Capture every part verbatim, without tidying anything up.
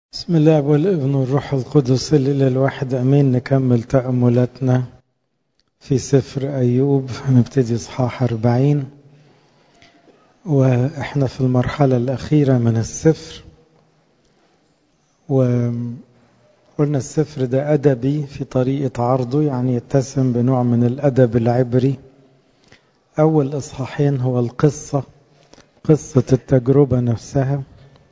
بسم الله والابن والروح القدس الإله الواحد أمين. نكمل تأملاتنا في سفر أيوب، هنبتدي إصحاح أربعين وإحنا في المرحلة الأخيرة من السفر. وقلنا السفر ده أدبي في طريقة عرضه، يعني يتسم بنوع من الأدب العبري. أول إصحاحين هو القصة قصة التجربة نفسها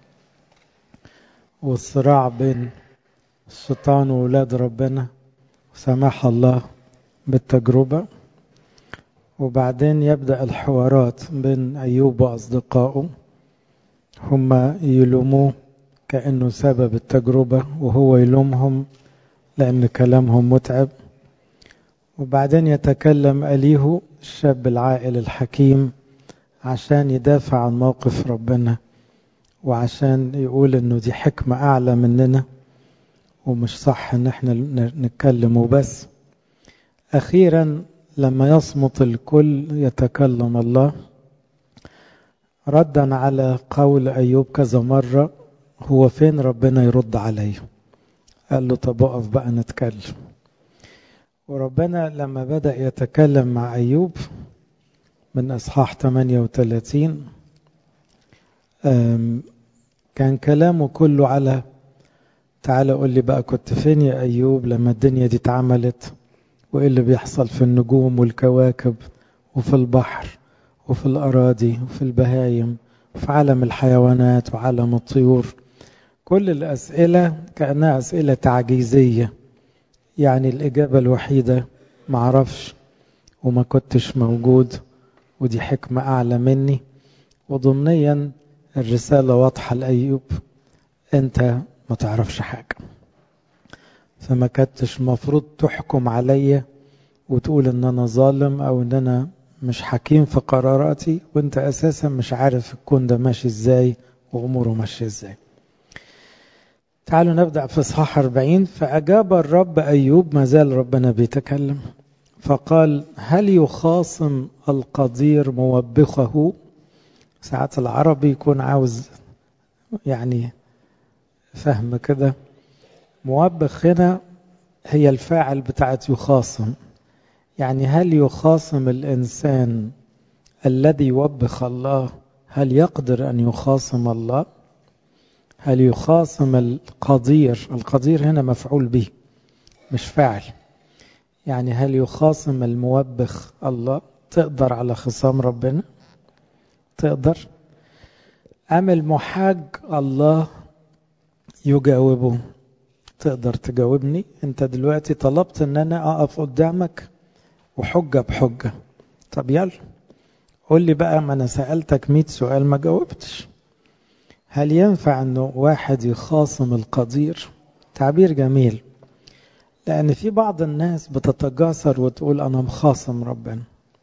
والصراع بين الشيطان وولاد ربنا وسماح الله بالتجربة، وبعدين يبدأ الحوارات بين أيوب وأصدقائه، هم يلوموه كأنه سبب التجربة وهو يلومهم لأن كلامهم متعب. وبعدين يتكلم أليه الشاب العاقل الحكيم عشان يدافع عن موقف ربنا، وعشان يقول انه دي حكمة اعلى مننا ومش صح ان احنا نتكلم وبس. اخيرا لما يصمت الكل يتكلم الله، ردا على قول ايوب كذا مرة هو فين ربنا يرد عليه. قال له طب اقف بقى نتكلم. وربنا لما بدأ يتكلم مع ايوب من اصحاح ثمانية وثلاثين كان كلامه كله على تعالى قول لي بقى كنت فين يا أيوب لما الدنيا دي اتعملت، وإيه اللي بيحصل في النجوم والكواكب وفي البحر وفي الأراضي وفي البهايم وفي عالم الحيوانات وعالم الطيور. كل الأسئلة كأنها أسئلة تعجيزية، يعني الإجابة الوحيدة معرفش وما كنتش موجود ودي حكمة أعلى مني. وضمنيا الرسالة واضحة لأيوب، أنت ما تعرفش حاجة، فما كنتش مفروض تحكم عليا وتقول ان انا ظالم او ان انا مش حكيم في قراراتي، وانت اساسا مش عارف الكون ده ماشي ازاي واموره ماشي ازاي. تعالوا نبدأ في اصحاح أربعين. فأجاب الرب أيوب، ما زال ربنا بيتكلم، فقال هل يخاصم القدير موبخه؟ ساعات العربي يكون عاوز يعني فهم كده. موبخ هنا هي الفاعل بتاعت يخاصم، يعني هل يخاصم الإنسان الذي يوبخ الله؟ هل يقدر أن يخاصم الله؟ هل يخاصم القدير؟ القدير هنا مفعول به مش فاعل، يعني هل يخاصم الموبخ الله؟ تقدر على خصام ربنا؟ تقدر؟ أم المحاج الله يجاوبه؟ تقدر تجاوبني؟ انت دلوقتي طلبت ان انا اقف قدامك وحجة بحجة، طب يلا قول لي بقى، ما انا سألتك مئة سؤال ما جاوبتش. هل ينفع انه واحد يخاصم القدير؟ تعبير جميل، لان في بعض الناس بتتجاسر وتقول انا مخاصم ربنا.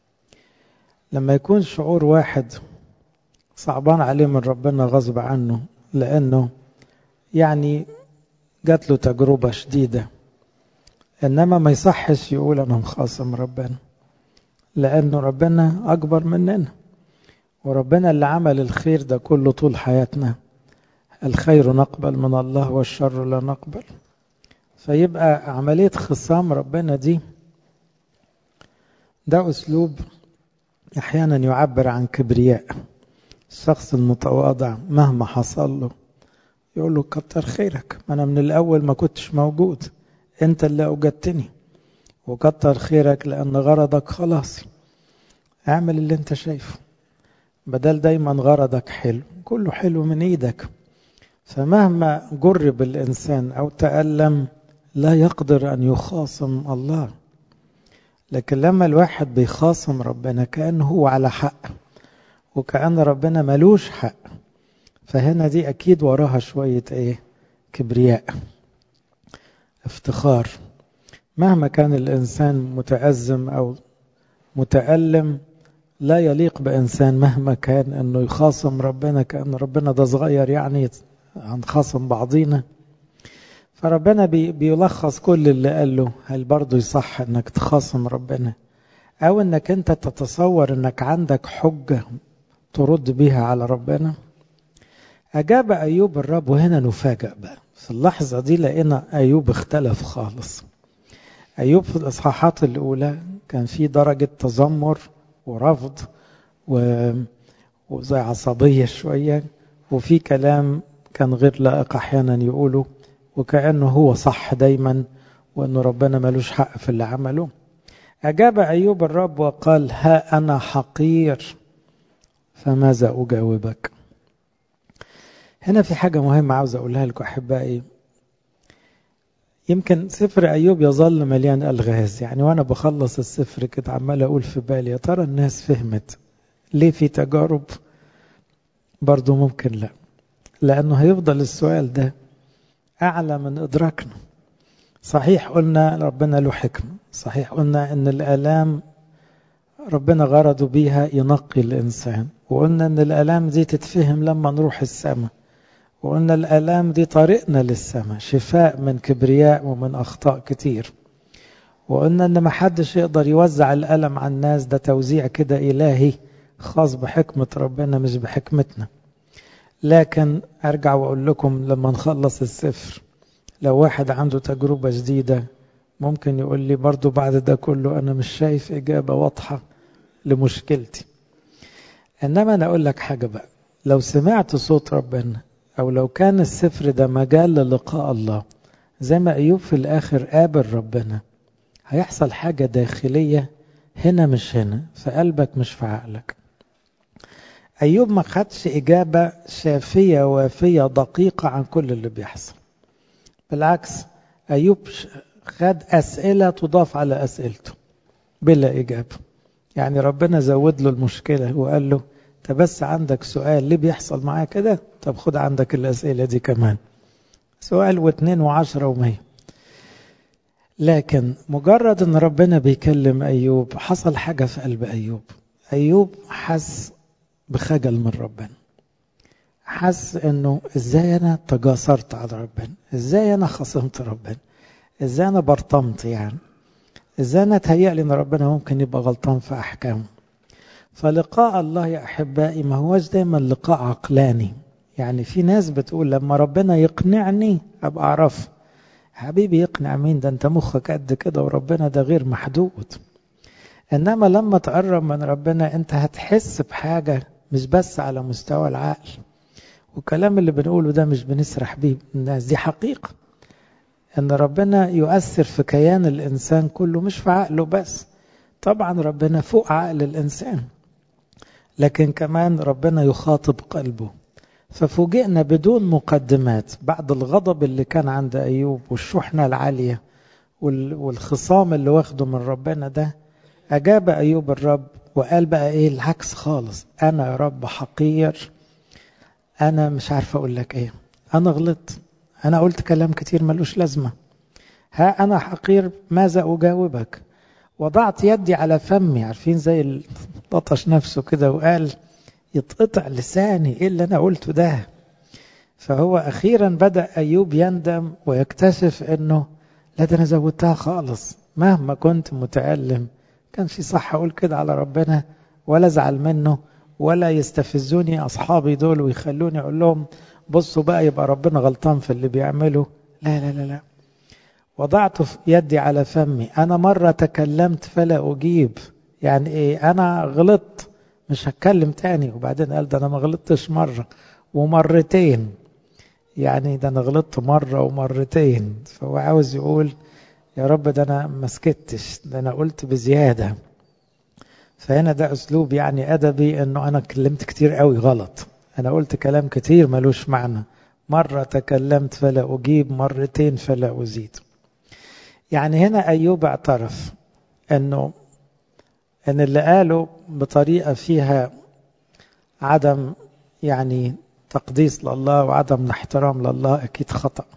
لما يكون شعور واحد صعبان عليه من ربنا غصب عنه لانه يعني جات له تجربة شديدة، إنما ما يصحش يقول أنا مخاصم ربنا، لأنه ربنا أكبر مننا، وربنا اللي عمل الخير ده كله طول حياتنا. الخير نقبل من الله والشر لا نقبل. فيبقى عملية خصام ربنا دي ده أسلوب أحيانا يعبر عن كبرياء. الشخص المتواضع مهما حصل له يقول له كتر خيرك، ما أنا من الأول ما كنتش موجود، أنت اللي أوجدتني، وكتر خيرك لأن غرضك خلاص، اعمل اللي أنت شايفه، بدل دايما غرضك حلو، كله حلو من إيدك. فمهما جرب الإنسان أو تألم لا يقدر أن يخاصم الله. لكن لما الواحد بيخاصم ربنا كأنه هو على حق وكأن ربنا ملوش حق، فهنا دي أكيد وراها شوية إيه؟ كبرياء، افتخار. مهما كان الإنسان متأزم أو متألم لا يليق بإنسان مهما كان أنه يخاصم ربنا كأن ربنا ده صغير، يعني هنخاصم بعضينا. فربنا بي بيلخص كل اللي قال له. هل برضو يصح أنك تخاصم ربنا أو أنك أنت تتصور أنك عندك حجة ترد بها على ربنا؟ أجاب أيوب الرب، وهنا نفاجأ بقى في اللحظة دي لقينا أيوب اختلف خالص. أيوب في الإصحاحات الأولى كان في درجة تذمر ورفض و... وزي عصبية شوية، وفي كلام كان غير لائق أحيانا يقوله، وكأنه هو صح دايما وأنه ربنا ملوش حق في اللي عمله. أجاب أيوب الرب وقال: ها أنا حقير فماذا أجاوبك؟ هنا في حاجة مهمة عاوز أقولها لكم أحبائي. يمكن سفر أيوب يظل مليان ألغاز، يعني وأنا بخلص السفر كده عمال أقول في بالي يا ترى الناس فهمت ليه في تجارب؟ برضو ممكن لا، لأنه هيفضل السؤال ده أعلى من إدراكنا. صحيح قلنا ربنا له حكمة، صحيح قلنا أن الآلام ربنا غرضه بيها ينقي الإنسان، وقلنا أن الآلام دي تتفهم لما نروح السماء، وقلنا الآلام دي طريقنا للسماء، شفاء من كبرياء ومن أخطاء كتير، وقلنا أن ما حدش يقدر يوزع الألم على الناس، ده توزيع كده إلهي خاص بحكمة ربنا مش بحكمتنا. لكن أرجع وأقول لكم لما نخلص السفر، لو واحد عنده تجربة جديدة ممكن يقول لي برضو بعد ده كله أنا مش شايف إجابة واضحة لمشكلتي. إنما أنا أقول لك حاجة بقى، لو سمعت صوت ربنا أو لو كان السفر ده مجال للقاء الله زي ما أيوب في الآخر قابل ربنا، هيحصل حاجة داخلية هنا مش هنا، في قلبك مش في عقلك. أيوب ما خدش إجابة شافية وافية دقيقة عن كل اللي بيحصل، بالعكس أيوب خد أسئلة تضاف على أسئلته بلا إجابة. يعني ربنا زود له المشكلة وقال له أنت بس عندك سؤال ليه بيحصل معايا كده؟ طب خد عندك الأسئلة دي كمان، سؤال واثنين وعشرة ومية. لكن مجرد أن ربنا بيكلم أيوب حصل حاجة في قلب أيوب. أيوب حس بخجل من ربنا، حس أنه إزاي أنا تجاسرت على ربنا، إزاي أنا خصمت ربنا، إزاي أنا برطمت، يعني إزاي أنا تهيألي أن ربنا ممكن يبقى غلطان في أحكامه. فلقاء الله يا أحبائي ما هوش دايما لقاء عقلاني. يعني في ناس بتقول لما ربنا يقنعني أبقى أعرف. حبيبي يقنع مين؟ ده أنت مخك قد كده وربنا ده غير محدود. إنما لما تقرب من ربنا أنت هتحس بحاجة مش بس على مستوى العقل، والكلام اللي بنقوله ده مش بنسرح بيه الناس، دي حقيقة أن ربنا يؤثر في كيان الإنسان كله مش في عقله بس. طبعا ربنا فوق عقل الإنسان، لكن كمان ربنا يخاطب قلبه. ففوجئنا بدون مقدمات بعد الغضب اللي كان عند أيوب والشحنة العالية والخصام اللي واخده من ربنا ده، أجاب أيوب الرب وقال بقى إيه العكس خالص: أنا يا رب حقير، أنا مش عارف أقول لك إيه، أنا غلطت، أنا قلت كلام كتير ملوش لازمة، ها أنا حقير ماذا أجاوبك؟ وضعت يدي على فمي، عارفين زي لطش نفسه كده وقال يتقطع لساني، إيه اللي أنا قلته ده؟ فهو أخيرا بدأ أيوب يندم ويكتشف أنه لا ده أنا زودتها خالص، مهما كنت متألم كانش صح أقول كده على ربنا، ولا زعل منه، ولا يستفزوني أصحابي دول ويخلوني أقول لهم بصوا بقى يبقى ربنا غلطان في اللي بيعمله. لا لا لا لا، وضعت يدي على فمي، أنا مرة تكلمت فلا أجيب. يعني إيه؟ أنا غلطت مش هتكلم تاني. وبعدين قال ده أنا ما غلطتش مرة ومرتين، يعني ده أنا غلطت مرة ومرتين. فهو عاوز يقول يا رب ده أنا ما سكتش، ده أنا قلت بزيادة. فهنا ده أسلوب يعني أدبي أنه أنا كلمت كتير قوي غلط، أنا قلت كلام كتير ملوش معنى، مرة تكلمت فلا أجيب، مرتين فلا أزيد. يعني هنا أيوب اعترف أنه أن اللي قاله بطريقة فيها عدم يعني تقديس لله وعدم احترام لله أكيد خطأ،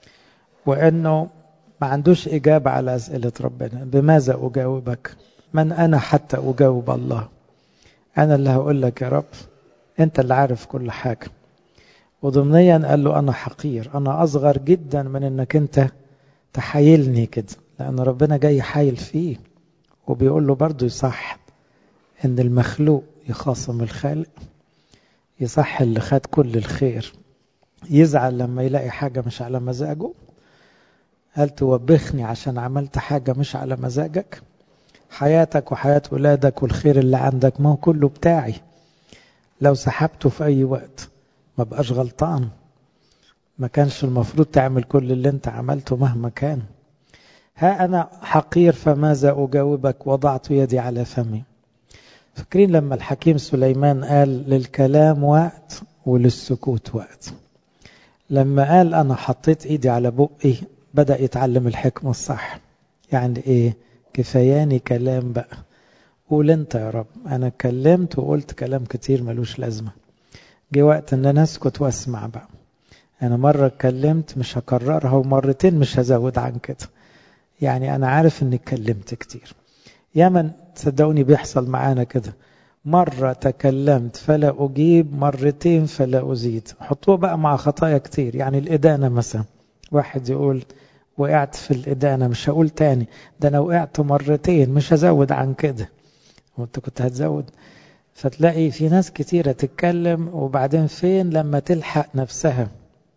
وأنه ما عندوش إجابة على أسئلة ربنا. بماذا أجاوبك؟ من أنا حتى أجاوب الله؟ أنا اللي هقول لك يا رب، أنت اللي عارف كل حاجة. وضمنيا قال له أنا حقير، أنا أصغر جدا من أنك أنت تحايلني كده، لأن ربنا جاي حايل فيه. وبيقول له برضو يصح أن المخلوق يخاصم الخالق، يصح اللي خد كل الخير يزعل لما يلاقي حاجة مش على مزاجه؟ هل توبخني عشان عملت حاجة مش على مزاجك؟ حياتك وحياة ولادك والخير اللي عندك ما هو كله بتاعي، لو سحبته في أي وقت ما بقاش غلطان. ما كانش المفروض تعمل كل اللي انت عملته مهما كان. ها أنا حقير فماذا أجاوبك، وضعت يدي على فمي. فاكرين لما الحكيم سليمان قال للكلام وقت وللسكوت وقت؟ لما قال أنا حطيت إيدي على بقي بدأ يتعلم الحكمة الصح. يعني إيه؟ كفاياني كلام بقى، قول أنت يا رب، أنا اتكلمت وقلت كلام كتير ملوش لازمة، جه وقت أن أنا أسكت وأسمع بقى. أنا مرة اتكلمت مش هكررها، ومرتين مش هزود عن كده. يعني أنا عارف أني اتكلمت كتير، يمن صدقوني بيحصل معانا كده، مرة تكلمت فلا أجيب، مرتين فلا أزيد. حطوه بقى مع خطايا كتير، يعني الإدانة مثلا، واحد يقول وقعت في الإدانة مش هقول تاني، ده أنا وقعت مرتين مش هزود عن كده، وانت كنت هتزود. فتلاقي في ناس كتيرة تتكلم وبعدين فين لما تلحق نفسها.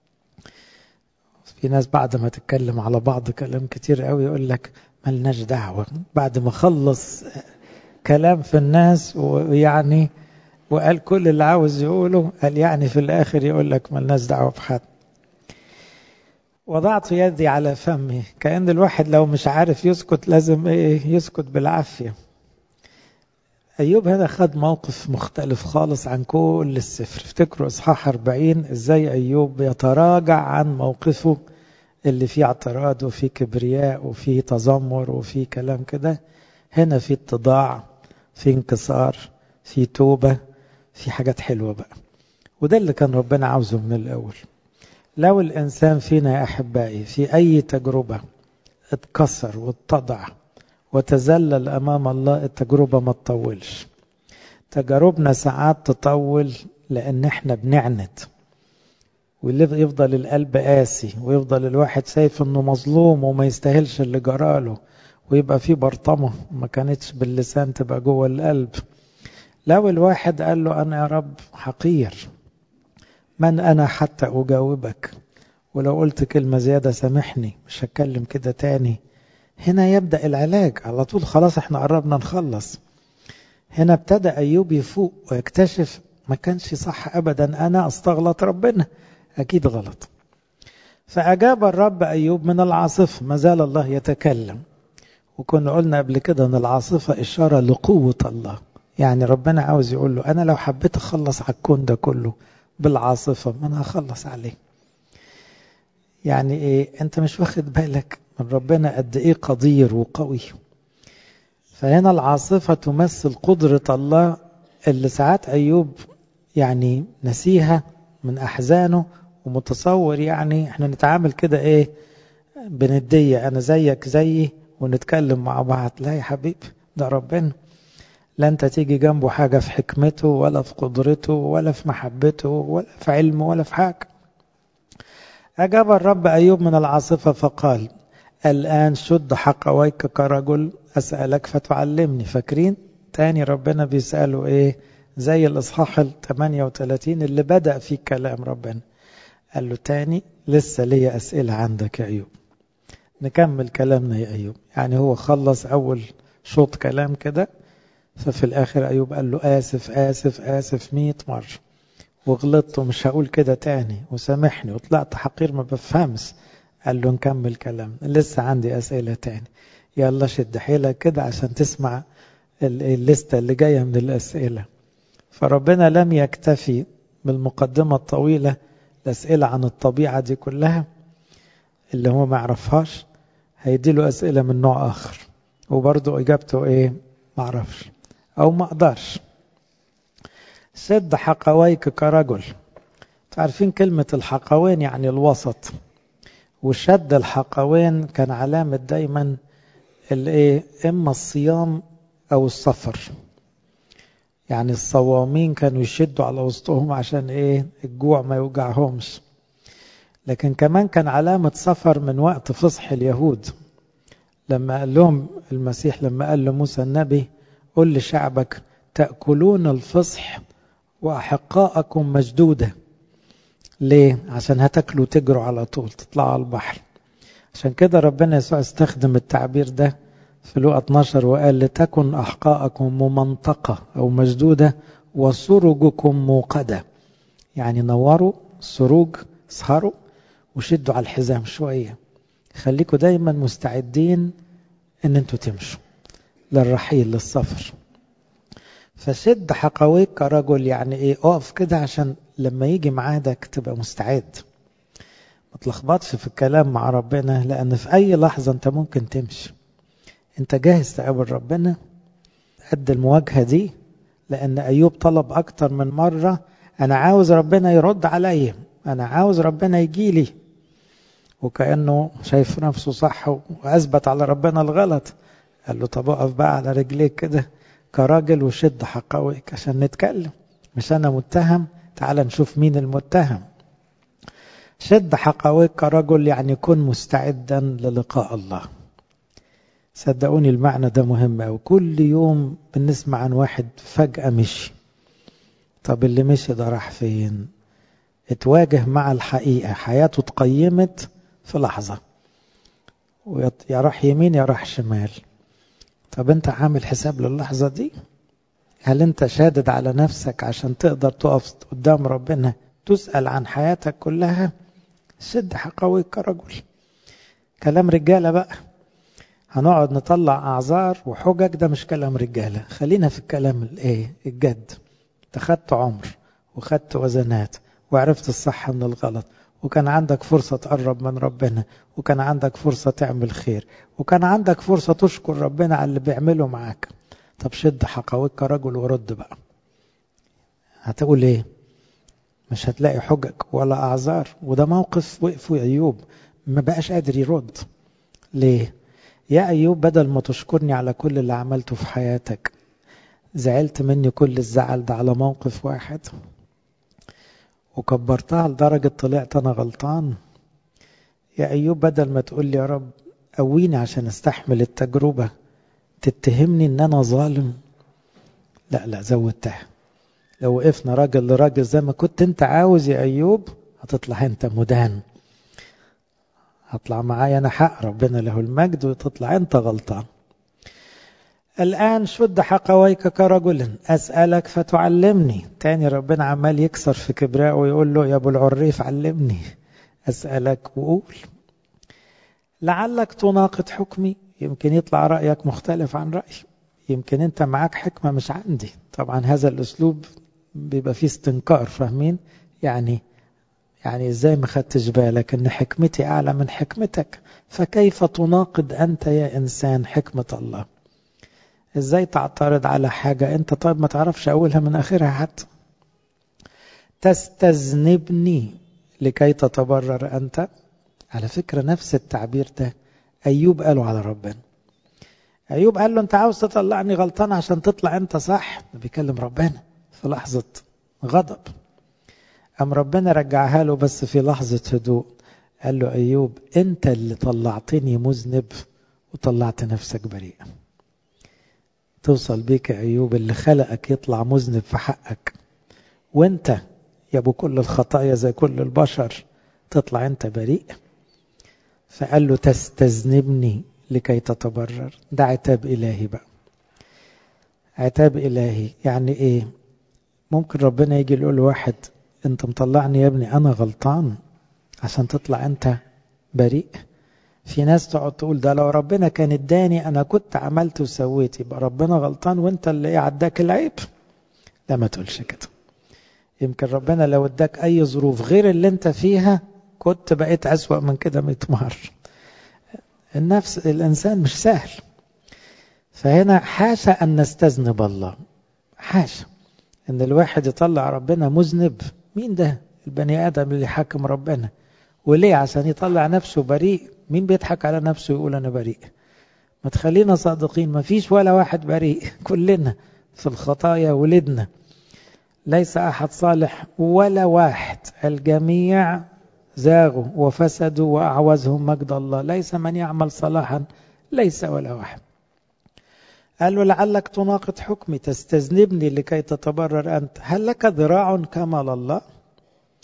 في ناس بعد ما تتكلم على بعض كلام كتير قوي يقول لك ملناش دعوة، بعد ما خلص كلام في الناس ويعني وقال كل اللي عاوز يقوله، قال يعني في الآخر يقول لك ملناش دعوة بحد. وضعت يدي على فمي، كأن الواحد لو مش عارف يسكت لازم ايه يسكت بالعافية. أيوب هنا خد موقف مختلف خالص عن كل السفر. افتكروا إصحاح أربعين ازاي أيوب يتراجع عن موقفه اللي فيه اعتراض وفيه كبرياء وفيه تذمر وفيه كلام كده. هنا فيه اتضاع، فيه انكسار، فيه توبة، فيه حاجات حلوة بقى. وده اللي كان ربنا عاوزه من الأول. لو الإنسان فينا يا أحبائي في أي تجربة اتكسر واتضع وتذلل أمام الله، التجربة ما تطولش. تجاربنا ساعات تطول لأن احنا بنعند، واللي يفضل القلب قاسي، ويفضل الواحد شايف انه مظلوم وما يستاهلش اللي جراله، ويبقى فيه برطمه ما كانتش باللسان تبقى جوه القلب. لو الواحد قال له أنا يا رب حقير، من أنا حتى أجاوبك، ولو قلت كلمة زيادة سامحني مش هتكلم كده تاني، هنا يبدأ العلاج على طول. خلاص احنا قربنا نخلص. هنا ابتدى أيوب يفوق ويكتشف ما كانش صح أبدا، أنا أستغلط ربنا، أكيد غلط. فأجاب الرب أيوب من العاصفة. ما زال الله يتكلم، وكنا قلنا قبل كده أن العاصفة إشارة لقوة الله. يعني ربنا عاوز يقول له أنا لو حبيت أخلص على الكون ده كله بالعاصفة ما أنا هخلص عليه. يعني إيه؟ أنت مش واخد بالك من ربنا قد إيه قدير وقوي. فهنا العاصفة تمثل قدرة الله اللي ساعات أيوب يعني نسيها من أحزانه، ومتصور يعني احنا نتعامل كده ايه بندية، أنا زيك زيي ونتكلم مع بعض. لا يا حبيب، ده ربنا، لا أنت تيجي جنبه حاجة في حكمته ولا في قدرته ولا في محبته ولا في علمه ولا في حاجة. أجاب الرب أيوب من العاصفة فقال الآن شد حقويك كرجل أسألك فتعلمني. فاكرين تاني ربنا بيسأله إيه؟ زي الإصحاح الثمانية وثلاثين اللي بدأ فيه كلام ربنا، قال له تاني لسه ليا أسئلة عندك يا أيوب. نكمل كلامنا يا أيوب. يعني هو خلص أول شوط كلام كده، ففي الآخر أيوب قال له آسف آسف آسف مئة مرة، وغلطت ومش هقول كده تاني، وسامحني وطلعت حقير ما بفهمش. قال له نكمل كلام، لسه عندي أسئلة تاني. يلا شد حيلك كده عشان تسمع الليستة اللي جاية من الأسئلة. فربنا لم يكتفي بالمقدمة الطويلة، الأسئلة عن الطبيعة دي كلها اللي هو ما يعرفهاش، هيديله أسئلة من نوع آخر، وبرضه إجابته إيه؟ ما عرفش أو ما أقدرش. سد حقويك كرجل. تعرفين كلمة الحقوين يعني الوسط، وشد الحقوين كان علامة دايما الايه، اما الصيام او السفر. يعني الصوامين كانوا يشدوا على وسطهم عشان ايه؟ الجوع ما يوجعهمش. لكن كمان كان علامة سفر من وقت فصح اليهود، لما قال لهم المسيح، لما قال لموسى النبي قل لشعبك تأكلون الفصح وأحقاءكم مجدودة. ليه؟ عشان هتاكلوا وتجروا على طول تطلعوا على البحر. عشان كده ربنا يسوع استخدم التعبير ده في لوقا اتناشر وقال لتكن أحقاءكم ممنطقة أو مشدودة وسرجكم موقدة. يعني نوروا السروج، اسهروا وشدوا على الحزام شوية، خليكوا دايما مستعدين ان انتوا تمشوا للرحيل للسفر. فشد حقويك كرجل، يعني ايه؟ اقف كده عشان لما يجي ميعادك تبقى مستعد. ما تلخبطش في الكلام مع ربنا، لان في اي لحظة انت ممكن تمشي. انت جاهز تقابل ربنا قد المواجهة دي؟ لان ايوب طلب اكتر من مرة، انا عاوز ربنا يرد عليا، انا عاوز ربنا يجي لي، وكأنه شايف نفسه صح واثبت على ربنا الغلط. قال له طب اقف بقى على رجليك كده كراجل وشد حقويك عشان نتكلم، مش انا متهم، تعال نشوف مين المتهم. شد حقويك كرجل يعني كن مستعدا للقاء الله. صدقوني المعنى ده مهم أوي. كل يوم بنسمع عن واحد فجأة مشي. طب اللي مشي ده راح فين؟ اتواجه مع الحقيقة، حياته اتقيمت في لحظة، يا راح يمين يا راح شمال. طب انت عامل حساب للحظة دي؟ هل انت شادد على نفسك عشان تقدر تقف قدام ربنا تسأل عن حياتك كلها؟ شد حقويك كرجل. كلام رجالة بقى، هنقعد نطلع أعذار وحجج، ده مش كلام رجالة. خلينا في الكلام الايه الجد. تخدت عمر وخدت وزنات وعرفت الصح من الغلط، وكان عندك فرصة تقرب من ربنا، وكان عندك فرصة تعمل خير، وكان عندك فرصة تشكر ربنا على اللي بيعمله معاك. طب شد حقويك كرجل ورد بقى. هتقول ايه؟ مش هتلاقي حجج ولا أعذار. وده موقف وقفوا أيوب ما بقاش قادر يرد. ليه؟ يا أيوب بدل ما تشكرني على كل اللي عملته في حياتك، زعلت مني كل الزعل ده على موقف واحد وكبرتها لدرجة طلعت أنا غلطان. يا أيوب بدل ما تقول لي يا رب قويني عشان استحمل التجربة، تتهمني ان انا ظالم. لا لا زودتها. لو وقفنا راجل لراجل زي ما كنت انت عاوز يا أيوب، هتطلع انت مدان، هطلع معايا انا حق، ربنا له المجد، وتطلع انت غلطان. الآن شد حقويك كرجل أسألك فتعلمني. تاني ربنا عمال يكسر في كبراء ويقول له يا ابو العريف علمني. أسألك وقول لعلك تناقض حكمي. يمكن يطلع رأيك مختلف عن رأيي، يمكن انت معاك حكمة مش عندي. طبعا هذا الأسلوب بيبقى فيه استنكار، فاهمين؟ يعني يعني ازاي ما خدتش بالك ان حكمتي أعلى من حكمتك؟ فكيف تناقض أنت يا إنسان حكمة الله؟ ازاي تعترض على حاجة انت طيب ما تعرفش أولها من آخرها حتى؟ تستذنبني لكي تتبرر أنت. على فكرة نفس التعبير ده أيوب قاله على ربنا. أيوب قال له أنت عاوز تطلعني غلطان عشان تطلع أنت صح. بيكلم ربنا في لحظة غضب، أم ربنا رجعها له بس في لحظة هدوء. قال له أيوب أنت اللي طلعتني مذنب وطلعت نفسك بريء. توصل بيك يا أيوب اللي خلقك يطلع مذنب في حقك، وأنت يا أبو كل الخطايا زي كل البشر تطلع أنت بريء. فقال له تستذنبني لكي تتبرر. ده عتاب إلهي بقى. عتاب إلهي يعني إيه؟ ممكن ربنا يجي يقول لواحد أنت مطلعني يا ابني أنا غلطان عشان تطلع أنت بريء. في ناس تقعد تقول ده لو ربنا كان اداني أنا كنت عملت وسويت، يبقى ربنا غلطان وأنت اللي عداك العيب. لا ما تقولش كده. يمكن ربنا لو اداك أي ظروف غير اللي أنت فيها كنت بقيت أسوأ من كده مئة مرة. النفس الإنسان مش سهل. فهنا حاشا أن نستذنب الله، حاشا أن الواحد يطلع ربنا مذنب. مين ده البني آدم اللي حاكم ربنا؟ وليه؟ عشان يطلع نفسه بريء. مين بيضحك على نفسه يقول أنا بريء؟ ما تخلينا صادقين، ما فيش ولا واحد بريء، كلنا في الخطايا ولدنا. ليس أحد صالح ولا واحد، الجميع زاغوا وفسدوا وأعوزهم مجد الله. ليس من يعمل صلاحا، ليس ولا واحد. قال له لعلك تناقض حكمي تستذنبني لكي تتبرر أنت. هل لك ذراع كما لله؟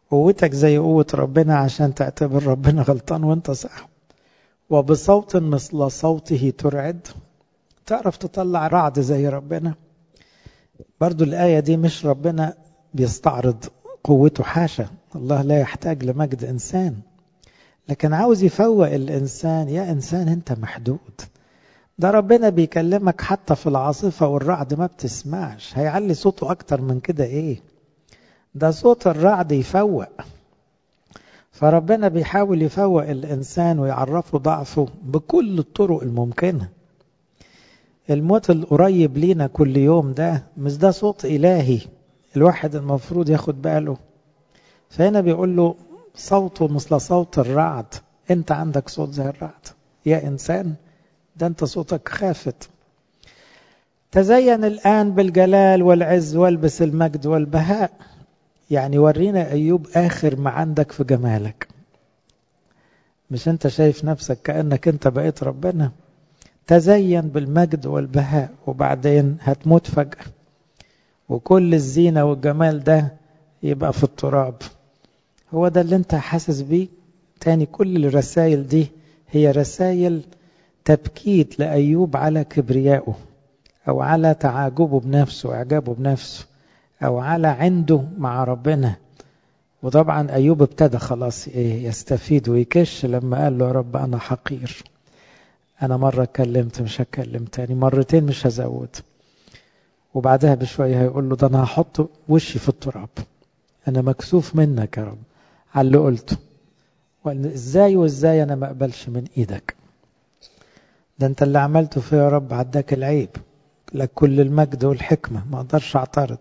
قوتك زي قوة ربنا عشان تعتبر ربنا غلطان وانت صح. وبصوت مثل صوته ترعد، تعرف تطلع رعد زي ربنا. برضو الآية دي مش ربنا بيستعرض قوته، حاشا، الله لا يحتاج لمجد إنسان، لكن عاوز يفوق الإنسان. يا إنسان أنت محدود، ده ربنا بيكلمك حتى في العاصفة والرعد ما بتسمعش، هيعلي صوته أكتر من كده إيه؟ ده صوت الرعد يفوق. فربنا بيحاول يفوق الإنسان ويعرفه ضعفه بكل الطرق الممكنة. الموت القريب لينا كل يوم ده مش ده صوت إلهي الواحد المفروض ياخد باله؟ فهنا بيقول له صوته مثل صوت الرعد، انت عندك صوت زي الرعد يا إنسان، ده انت صوتك خافت. تزين الآن بالجلال والعز والبس المجد والبهاء، يعني ورينا أيوب آخر ما عندك في جمالك. مش انت شايف نفسك كأنك انت بقيت ربنا؟ تزين بالمجد والبهاء، وبعدين هتموت فجأة وكل الزينة والجمال ده يبقى في التراب. هو ده اللي انت حاسس بيه؟ تاني كل الرسائل دي هي رسائل تبكيت لأيوب على كبريائه، أو على تعاجبه بنفسه، إعجابه بنفسه، أو على عنده مع ربنا. وطبعا أيوب ابتدى خلاص إيه يستفيد ويكش لما قال له يا رب أنا حقير، أنا مرة اتكلمت مش هتكلم تاني، مرتين مش هزود. وبعدها بشوية هيقول له ده أنا هحط وشي في التراب، أنا مكسوف منك يا رب على اللي قلته، إزاي وإزاي أنا ما أقبلش من إيدك، ده أنت اللي عملته فيه يا رب، عداك العيب، لك كل المجد والحكمة، ما أقدرش أعترض.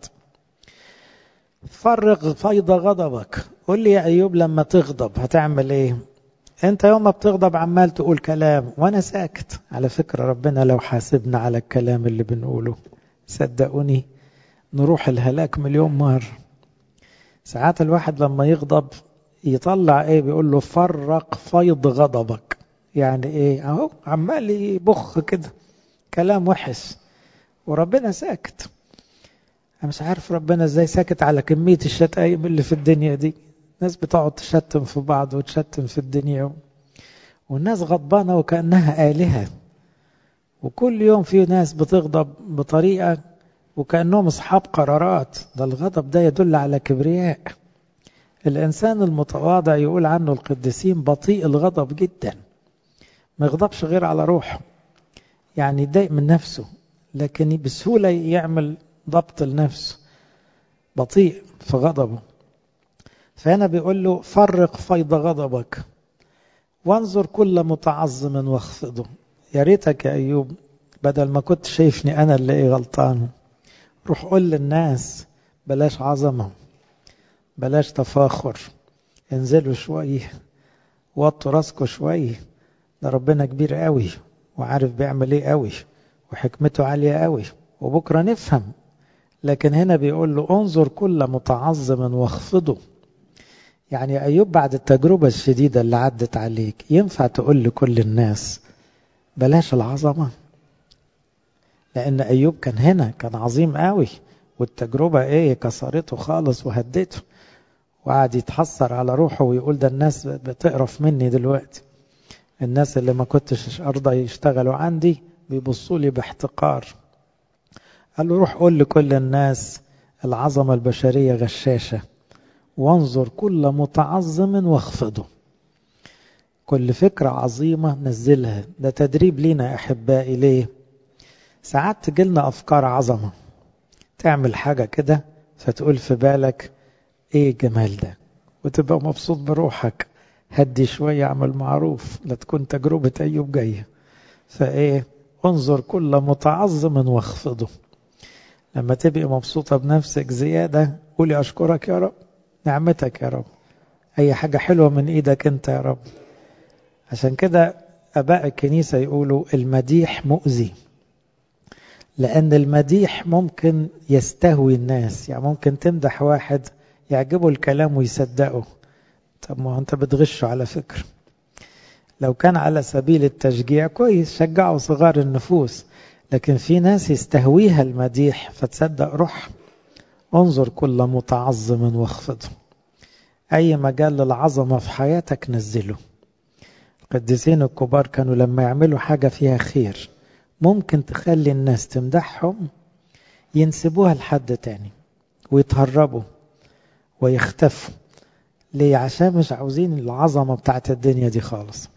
فرغ فيض غضبك. قول لي يا أيوب لما تغضب هتعمل إيه؟ أنت يوم ما بتغضب عمال تقول كلام وأنا ساكت. على فكرة ربنا لو حاسبنا على الكلام اللي بنقوله صدقوني نروح الهلاك مليون مرة. ساعات الواحد لما يغضب يطلع إيه؟ بيقول له فرق فيض غضبك. يعني إيه؟ أهو عمال يبخ كده كلام وحش وربنا ساكت. أنا مش عارف ربنا إزاي ساكت على كمية الشتايم اللي في الدنيا دي. ناس بتقعد تشتم في بعض وتشتم في الدنيا، والناس غضبانة وكأنها آلهة، وكل يوم في ناس بتغضب بطريقة وكأنهم أصحاب قرارات. ده الغضب ده يدل على كبرياء. الإنسان المتواضع يقول عنه القديسين بطيء الغضب جدا، ما يغضبش غير على روحه، يعني يضايق من نفسه لكن بسهولة يعمل ضبط لنفسه، بطيء في غضبه. فهنا بيقول له فرق فيض غضبك وانظر كل متعظم واخفضه. يا ريتك يا أيوب بدل ما كنت شايفني أنا اللي إيه غلطان، روح قول للناس بلاش عظمة، بلاش تفاخر، انزلوا شوية وطوا راسكوا شوية، ده ربنا كبير قوي وعارف بيعمل ايه قوي وحكمته عالية قوي وبكرة نفهم. لكن هنا بيقول له انظر كل متعظم واخفضه. يعني يا أيوب بعد التجربة الشديدة اللي عدت عليك ينفع تقول لكل الناس بلاش العظمة؟ لأن أيوب كان هنا كان عظيم قوي، والتجربة ايه كسرته خالص وهدته، وقعد يتحسر على روحه ويقول ده الناس بتقرف مني دلوقتي، الناس اللي ما كنتش أرضى يشتغلوا عندي بيبصوا لي باحتقار. قال له روح قول لكل الناس العظمة البشرية غشاشة، وانظر كل متعظم واخفضه. كل فكرة عظيمة نزلها. ده تدريب لينا أحبائي. ليه؟ ساعات تجيلنا أفكار عظمة، تعمل حاجة كده فتقول في بالك ايه جمال ده، وتبقى مبسوط بروحك، هدي شوية اعمل معروف، لا تكون تجربة أيوب جاية. فايه انظر كل متعظم واخفضه. لما تبقى مبسوطة بنفسك زيادة قولي أشكرك يا رب، نعمتك يا رب، أي حاجة حلوة من إيدك أنت يا رب. عشان كده أباء الكنيسة يقولوا المديح مؤذي، لأن المديح ممكن يستهوي الناس. يعني ممكن تمدح واحد يعجبه الكلام ويصدقه، طب ما أنت بتغشه على فكرة. لو كان على سبيل التشجيع كويس، شجعوا صغار النفوس، لكن في ناس يستهويها المديح فتصدق روح. انظر كل متعظم واخفضه. أي مجال للعظمة في حياتك نزله. القديسين الكبار كانوا لما يعملوا حاجة فيها خير ممكن تخلي الناس تمدحهم، ينسبوها لحد تاني ويتهربوا ويختفوا. ليه؟ عشان مش عاوزين العظمة بتاعت الدنيا دي خالص.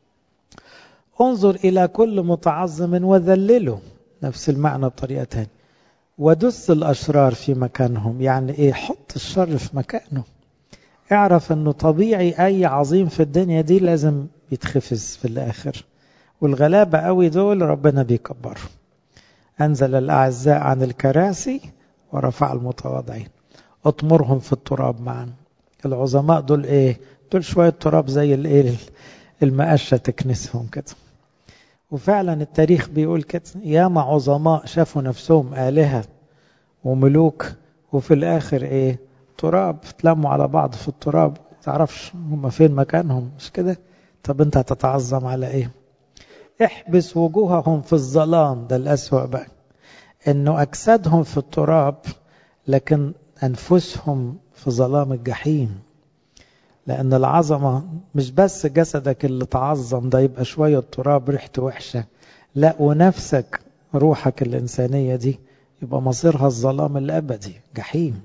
انظر إلى كل متعظم وذلله، نفس المعنى بطريقة تانية. ودس الأشرار في مكانهم، يعني إيه؟ حط الشر في مكانه. اعرف أنه طبيعي أي عظيم في الدنيا دي لازم يتخفز في الآخر، والغلابة قوي دول ربنا بيكبرهم. أنزل الأعزاء عن الكراسي ورفع المتواضعين، اطمرهم في التراب معا. العظماء دول إيه؟ دول شوية تراب زي الإيه المقشة تكنسهم كده. وفعلا التاريخ بيقول كده، ياما عظماء شافوا نفسهم آلهة وملوك وفي الآخر إيه؟ تراب، تلموا على بعض في التراب، تعرفش هم فين مكانهم، مش كده؟ طب انت هتتعظم على ايه؟ احبس وجوههم في الظلام، ده الأسوأ بقى، انه أجسادهم في التراب لكن أنفسهم في ظلام الجحيم. لأن العظمة مش بس جسدك اللي تعظم ده يبقى شوية تراب ريحته وحشة، لا، ونفسك روحك الإنسانية دي يبقى مصيرها الظلام الأبدي، جحيم.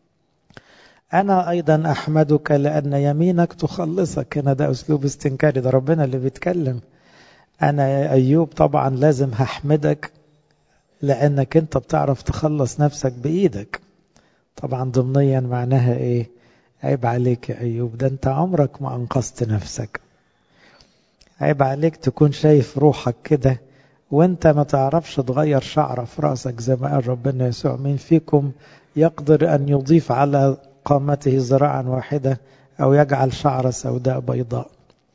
أنا أيضا أحمدك لأن يمينك تخلصك. هنا ده أسلوب استنكاري، ده ربنا اللي بيتكلم. أنا يا أيوب طبعا لازم هحمدك لأنك أنت بتعرف تخلص نفسك بإيدك. طبعا ضمنيا معناها إيه؟ عيب عليك يا أيوب، ده أنت عمرك ما أنقذت نفسك. عيب عليك تكون شايف روحك كده وأنت ما تعرفش تغير شعرة في رأسك، زي ما قال ربنا يسوع: مين فيكم يقدر أن يضيف على قامته ذراعا واحدة أو يجعل شعر سوداء بيضاء؟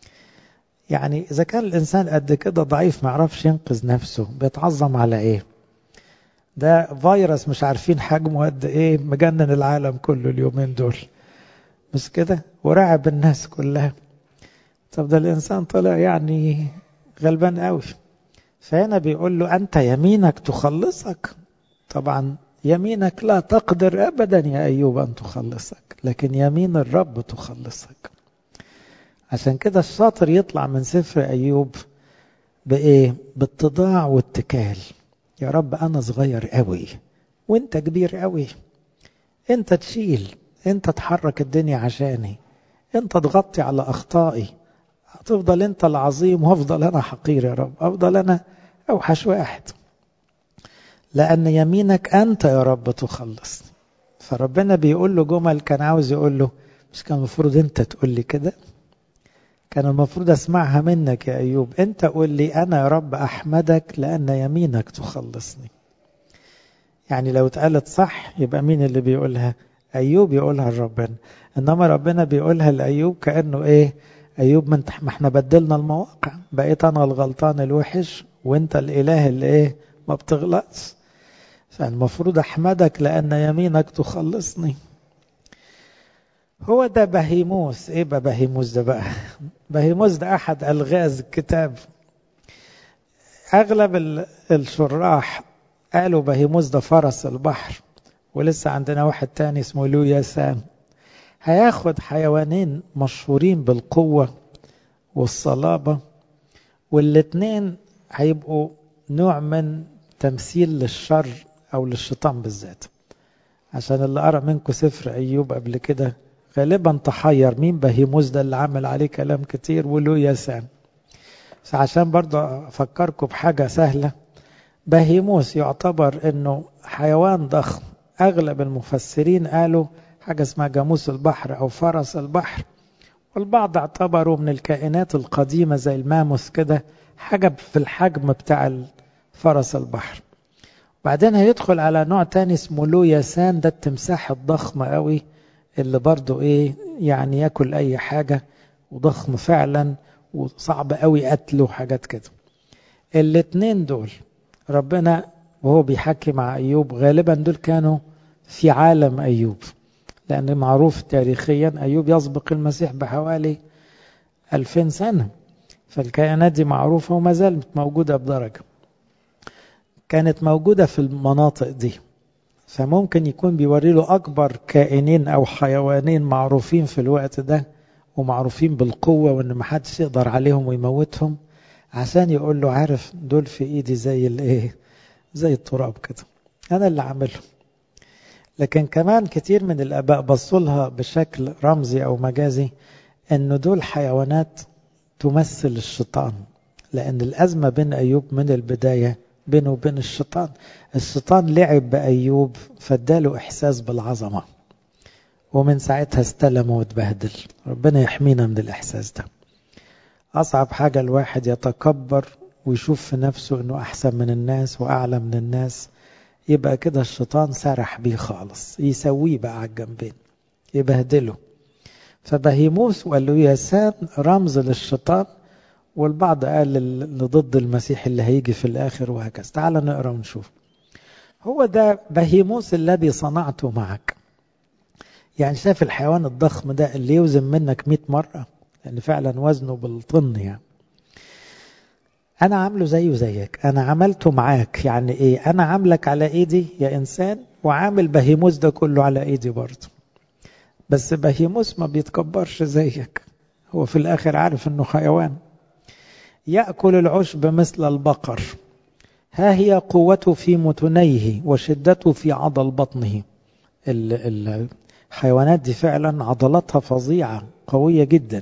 يعني إذا كان الإنسان قد كده ضعيف ما يعرفش ينقذ نفسه، بيتعظم على إيه؟ ده فيروس مش عارفين حجمه قد إيه، مجنن العالم كله اليومين دول، مش كده؟ ورعب الناس كلها. طب ده الإنسان طلع يعني غلبان قوي. فهنا بيقول له أنت يمينك تخلصك. طبعا يمينك لا تقدر أبدا يا أيوب أن تخلصك، لكن يمين الرب تخلصك. عشان كده الشاطر يطلع من سفر أيوب بإيه؟ بالتضاع والاتكال. يا رب أنا صغير قوي وانت كبير قوي، انت تشيل، انت تحرك الدنيا عشاني، انت تغطي على أخطائي. هتفضل انت العظيم وافضل انا حقير يا رب، افضل انا اوحش واحد، لأن يمينك أنت يا رب تخلص. فربنا بيقول له جمل كان عاوز يقول له: مش كان المفروض أنت تقول لي كده؟ كان المفروض أسمعها منك يا أيوب. أنت قول لي أنا يا رب أحمدك لأن يمينك تخلصني. يعني لو اتقالت صح يبقى مين اللي بيقولها؟ أيوب يقولها لربنا. إنما ربنا بيقولها لأيوب كأنه إيه؟ أيوب ما احنا بدلنا المواقع، بقيت أنا الغلطان الوحش وأنت الإله اللي إيه؟ ما بتغلطش. فالمفروض أحمدك لأن يمينك تخلصني. هو ده بهيموس. إيه بقى بهيموس ده بقى؟ بهيموس ده أحد ألغاز الكتاب. أغلب الشراح قالوا بهيموس ده فرس البحر، ولسه عندنا واحد تاني اسمه لوياسان. هياخد حيوانين مشهورين بالقوة والصلابة، والاتنين هيبقوا نوع من تمثيل للشر أو للشيطان بالذات. عشان اللي قرأ منكم سفر أيوب قبل كده غالبا تحير مين بهيموس ده اللي عمل عليه كلام كتير ولوياسان. عشان برضه أفكركم بحاجة سهلة، بهيموس يعتبر أنه حيوان ضخم. أغلب المفسرين قالوا حاجة اسمها جاموس البحر أو فرس البحر، والبعض اعتبروا من الكائنات القديمة زي الماموس كده، حاجة في الحجم بتاع فرس البحر. بعدين هيدخل على نوع تاني اسمه لوياسان، ده التمساح الضخم قوي اللي برضو ايه يعني ياكل اي حاجة وضخم فعلا وصعب قوي قتله وحاجات كده. الاتنين دول ربنا وهو بيحكي مع أيوب غالبا دول كانوا في عالم أيوب، لأن معروف تاريخيا أيوب يسبق المسيح بحوالي ألفين سنة، فالكائنات دي معروفة وما زالت موجودة بدرجة. كانت موجودة في المناطق دي، فممكن يكون بيوري له أكبر كائنين أو حيوانين معروفين في الوقت ده ومعروفين بالقوة وإن محدش يقدر عليهم ويموتهم، عشان يقول له عارف دول في إيدي زي الإيه، زي التراب كده، أنا اللي عاملهم. لكن كمان كتير من الآباء بصوا لها بشكل رمزي أو مجازي إنه دول حيوانات تمثل الشيطان، لأن الأزمة بين أيوب من البداية بينه وبين الشيطان. الشيطان لعب بأيوب فاداله إحساس بالعظمة، ومن ساعتها استلم واتبهدل. ربنا يحمينا من الإحساس ده. أصعب حاجة الواحد يتكبر ويشوف في نفسه إنه أحسن من الناس وأعلى من الناس، يبقى كده الشيطان سرح بيه خالص، يسويه بقى على الجنبين يبهدله. فبهيموس والياسان رمز للشيطان، والبعض قال لضد المسيح اللي هيجي في الآخر وهكذا. تعال نقرأ ونشوف. هو ده بهيموس الذي صنعته معك. يعني شاف الحيوان الضخم ده اللي يوزن منك مئة مرة، لأن فعلا وزنه بالطن. يعني أنا عامله زيه زيك، أنا عملته معاك. يعني إيه؟ أنا عاملك على إيدي يا إنسان، وعامل بهيموس ده كله على إيدي برضه. بس بهيموس ما بيتكبرش زيك، هو في الآخر عارف إنه حيوان. يأكل العشب مثل البقر، ها هي قوته في متنيه وشدته في عضل بطنه. الحيوانات دي فعلا عضلاتها فظيعة قوية جدا.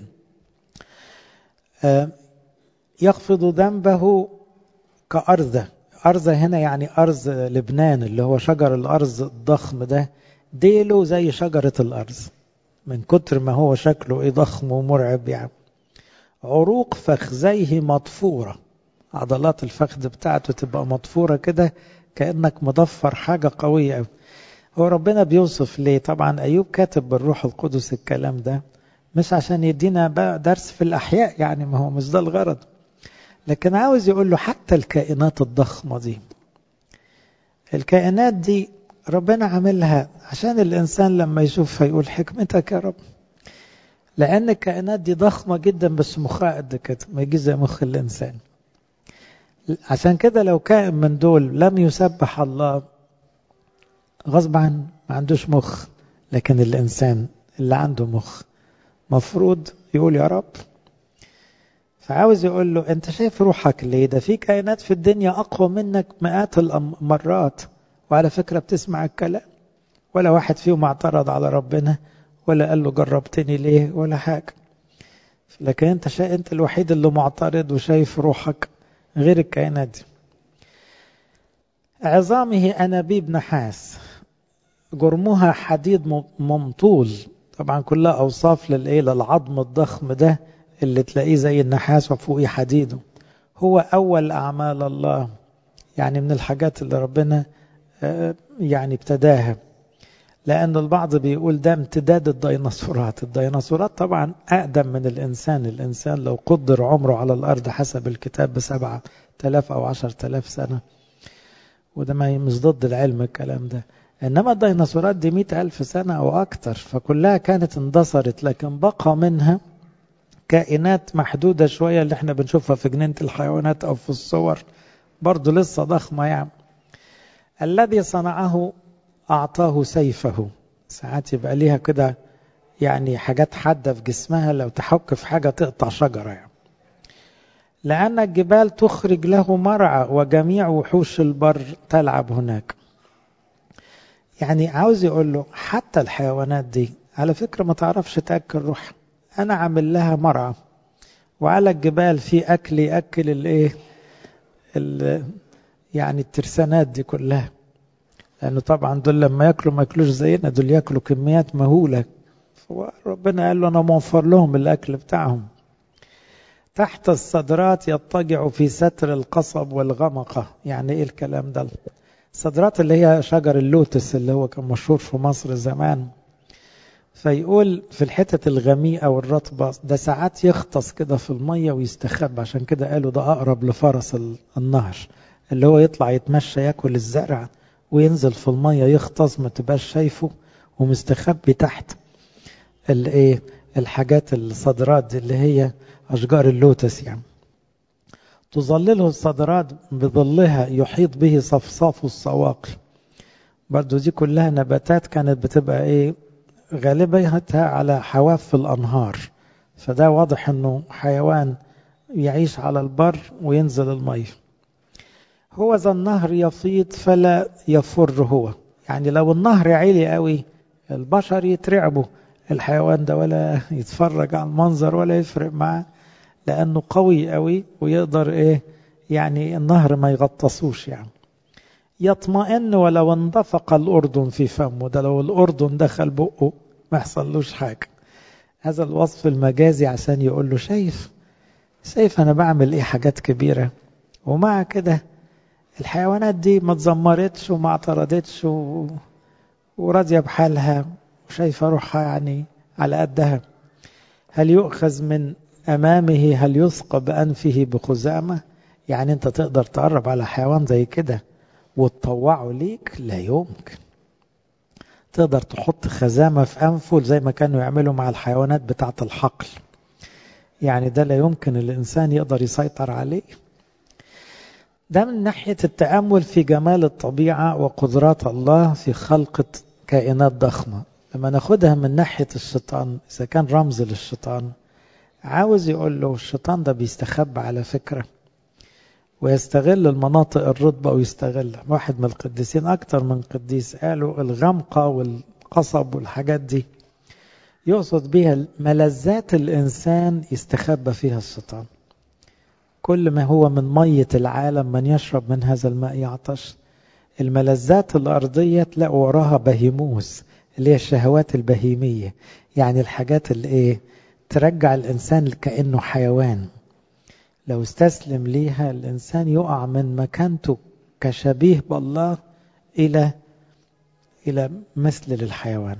يخفض ذنبه كأرزة. أرزة هنا يعني أرز لبنان اللي هو شجر الأرز الضخم ده، ديله زي شجرة الأرز من كتر ما هو شكله إيه ضخم ومرعب. يعني عروق فخذيه مضفورة، عضلات الفخذ بتاعته تبقى مضفورة كده كأنك مضفر حاجة قوية. هو ربنا بيوصف ليه؟ طبعا أيوب كاتب بالروح القدس الكلام ده مش عشان يدينا بقى درس في الأحياء، يعني ما هو مش ده الغرض، لكن عاوز يقول له حتى الكائنات الضخمة دي، الكائنات دي ربنا عاملها عشان الإنسان لما يشوفها يقول حكمتك يا رب. لأن الكائنات دي ضخمة جدا بس مخها قد كده، ما يجيش زي مخ الإنسان. عشان كده لو كائن من دول لم يسبح الله غصب عنه، ما عندوش مخ. لكن الإنسان اللي عنده مخ مفروض يقول يا رب. فعاوز يقول له أنت شايف روحك ليه؟ ده في كائنات في الدنيا أقوى منك مئات المرات، وعلى فكرة بتسمع الكلام، ولا واحد فيهم اعترض على ربنا ولا قال له جربتني ليه ولا حاجة. لكن أنت شايف أنت الوحيد اللي معترض وشايف روحك غير الكائنات دي. عظامه أنابيب نحاس، جرمها حديد ممطول. طبعا كلها أوصاف للإيه؟ للعظم الضخم ده اللي تلاقيه زي النحاس وفوقيه حديده. هو أول أعمال الله، يعني من الحاجات اللي ربنا يعني ابتداها. لأن البعض بيقول ده امتداد الديناصورات. الديناصورات طبعا أقدم من الإنسان. الإنسان لو قدر عمره على الأرض حسب الكتاب بسبعة تلاف أو عشر تلاف سنة، وده ما مش ضد العلم الكلام ده. إنما الديناصورات دي مئة ألف سنة أو أكتر، فكلها كانت اندثرت، لكن بقى منها كائنات محدودة شوية اللي احنا بنشوفها في جنينة الحيوانات أو في الصور، برضو لسه ضخمة. يعني الذي صنعه أعطاه سيفه. ساعات يبقى ليها كده يعني حاجات حادة في جسمها، لو تحك في حاجة تقطع شجرة. يعني لأن الجبال تخرج له مرعى وجميع وحوش البر تلعب هناك. يعني عاوز يقول له حتى الحيوانات دي على فكرة ما تعرفش تأكل روح، أنا عامل لها مرعى، وعلى الجبال في أكل يأكل الإيه يعني الترسانات دي كلها. لأنه طبعا دول لما يأكلوا ما يأكلوش زينا، دول يأكلوا كميات مهولة. ربنا قال له أنا موفر لهم الأكل بتاعهم. تحت الصدرات يضطجع في ستر القصب والغمقة. يعني إيه الكلام ده؟ الصدرات اللي هي شجر اللوتس اللي هو كان مشهور في مصر زمان. فيقول في الحتة الغميقة والرطبة ده ساعات يختص كده في المية ويستخبى. عشان كده قالوا ده أقرب لفرس النهر، اللي هو يطلع يتمشى يأكل الزرع وينزل في المية يختص ما تبقاش شايفه ومستخبي تحت الايه الحاجات الصدرات دي اللي هي أشجار اللوتس. يعني تظلله الصدرات بظلها يحيط به صفصاف السواقي. برضو دي كلها نباتات كانت بتبقى ايه غالبيتها على حواف في الأنهار، فده واضح انه حيوان يعيش على البر وينزل المية. هو ذا النهر يفيض فلا يفر هو، يعني لو النهر عالي قوي البشر يترعبوا، الحيوان ده ولا يتفرج على المنظر ولا يفرق معاه، لأنه قوي قوي ويقدر ايه يعني النهر ما يغطسوش. يعني يطمئن ولو اندفق الأردن في فمه، ده لو الأردن دخل بقه ما يحصلوش حاجة. هذا الوصف المجازي عشان يقول له شايف شايف أنا بعمل إيه حاجات كبيرة، ومع كده الحيوانات دي ما تزمرتش وما اعترضتش و... وراضية بحالها وشايفة روحها يعني على قدها. هل يؤخذ من أمامه، هل يثقب بأنفه بخزامة؟ يعني أنت تقدر تقرب على حيوان زي كده وتطوعه ليك؟ لا يمكن. تقدر تحط خزامة في أنفه زي ما كانوا يعملوا مع الحيوانات بتاعة الحقل؟ يعني ده لا يمكن الإنسان يقدر يسيطر عليه. ده من ناحية التأمل في جمال الطبيعة وقدرات الله في خلق كائنات ضخمة. لما ناخدها من ناحية الشيطان، إذا كان رمز للشيطان، عاوز يقول له الشيطان ده بيستخبى على فكرة ويستغل المناطق الرطبة ويستغلها. واحد من القديسين أكتر من قديس قالوا الغمقة والقصب والحاجات دي يقصد بها ملذات الإنسان يستخبى فيها الشيطان. كل ما هو من مية العالم من يشرب من هذا الماء يعطش. الملذات الأرضية تلاقوا وراها بهيموس اللي هي الشهوات البهيمية، يعني الحاجات اللي ايه ترجع الإنسان كأنه حيوان. لو استسلم ليها الإنسان يقع من مكانته كشبيه بالله إلى إلى مثل للحيوان.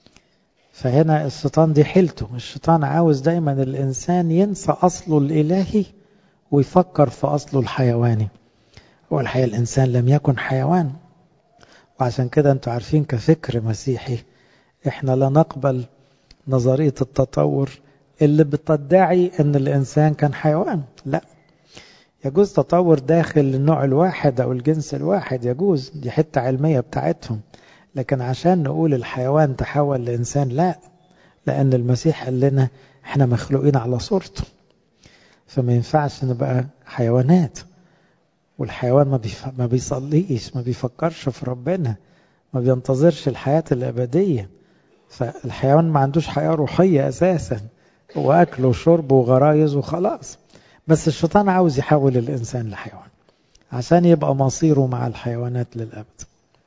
فهنا الشيطان دي حيلته، الشيطان عاوز دايما الإنسان ينسى أصله الإلهي ويفكر في أصله الحيواني. والحقيقة الإنسان لم يكن حيوان، وعشان كده أنتوا عارفين كفكر مسيحي إحنا لا نقبل نظرية التطور اللي بتدعي أن الإنسان كان حيوان. لا، يجوز تطور داخل النوع الواحد أو الجنس الواحد، يجوز، دي حتة علمية بتاعتهم، لكن عشان نقول الحيوان تحول لإنسان لا، لأن المسيح قال لنا إحنا مخلوقين على صورته، فما ينفعش نبقى حيوانات. والحيوان ما, بيف... ما بيصليش، ما بيفكرش في ربنا، ما بينتظرش الحياة الأبدية. فالحيوان ما عندوش حياة روحية أساسا، هو أكل وشرب وغرايز وخلاص. بس الشيطان عاوز يحول الإنسان لحيوان عشان يبقى مصيره مع الحيوانات للأبد.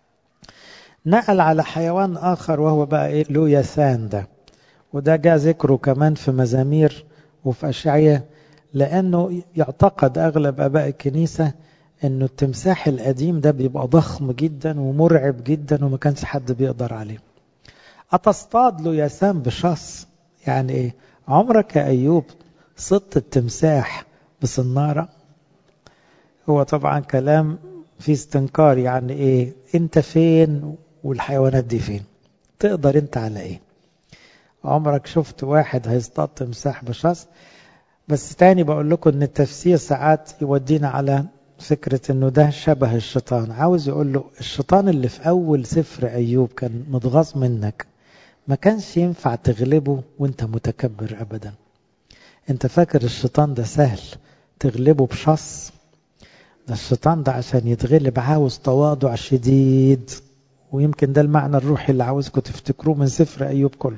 نقل على حيوان آخر وهو بقى إيه؟ لوياثان ده، وده جاء ذكره كمان في مزامير وفي أشعية، لأنه يعتقد أغلب أباء الكنيسة أنه التمساح القديم ده بيبقى ضخم جدا ومرعب جدا وما كانش حد بيقدر عليه. أتصطاد لوياثان بشص، يعني إيه؟ عمرك يا أيوب صدت التمساح بصنارة؟ هو طبعا كلام في استنكار، يعني إيه؟ أنت فين والحيوانات دي فين؟ تقدر أنت على إيه؟ عمرك شفت واحد هيصطاد تمساح بشص؟ بس تاني بقول لكم ان التفسير ساعات يودينا على فكرة انه ده شبه الشيطان. عاوز يقول له الشيطان اللي في اول سفر ايوب كان متغاظ منك، ما كانش ينفع تغلبه وانت متكبر ابدا. انت فاكر الشيطان ده سهل تغلبه بشص؟ ده الشيطان ده عشان يتغلب عاوز تواضع شديد، ويمكن ده المعنى الروحي اللي عاوزكم تفتكروه من سفر ايوب كله.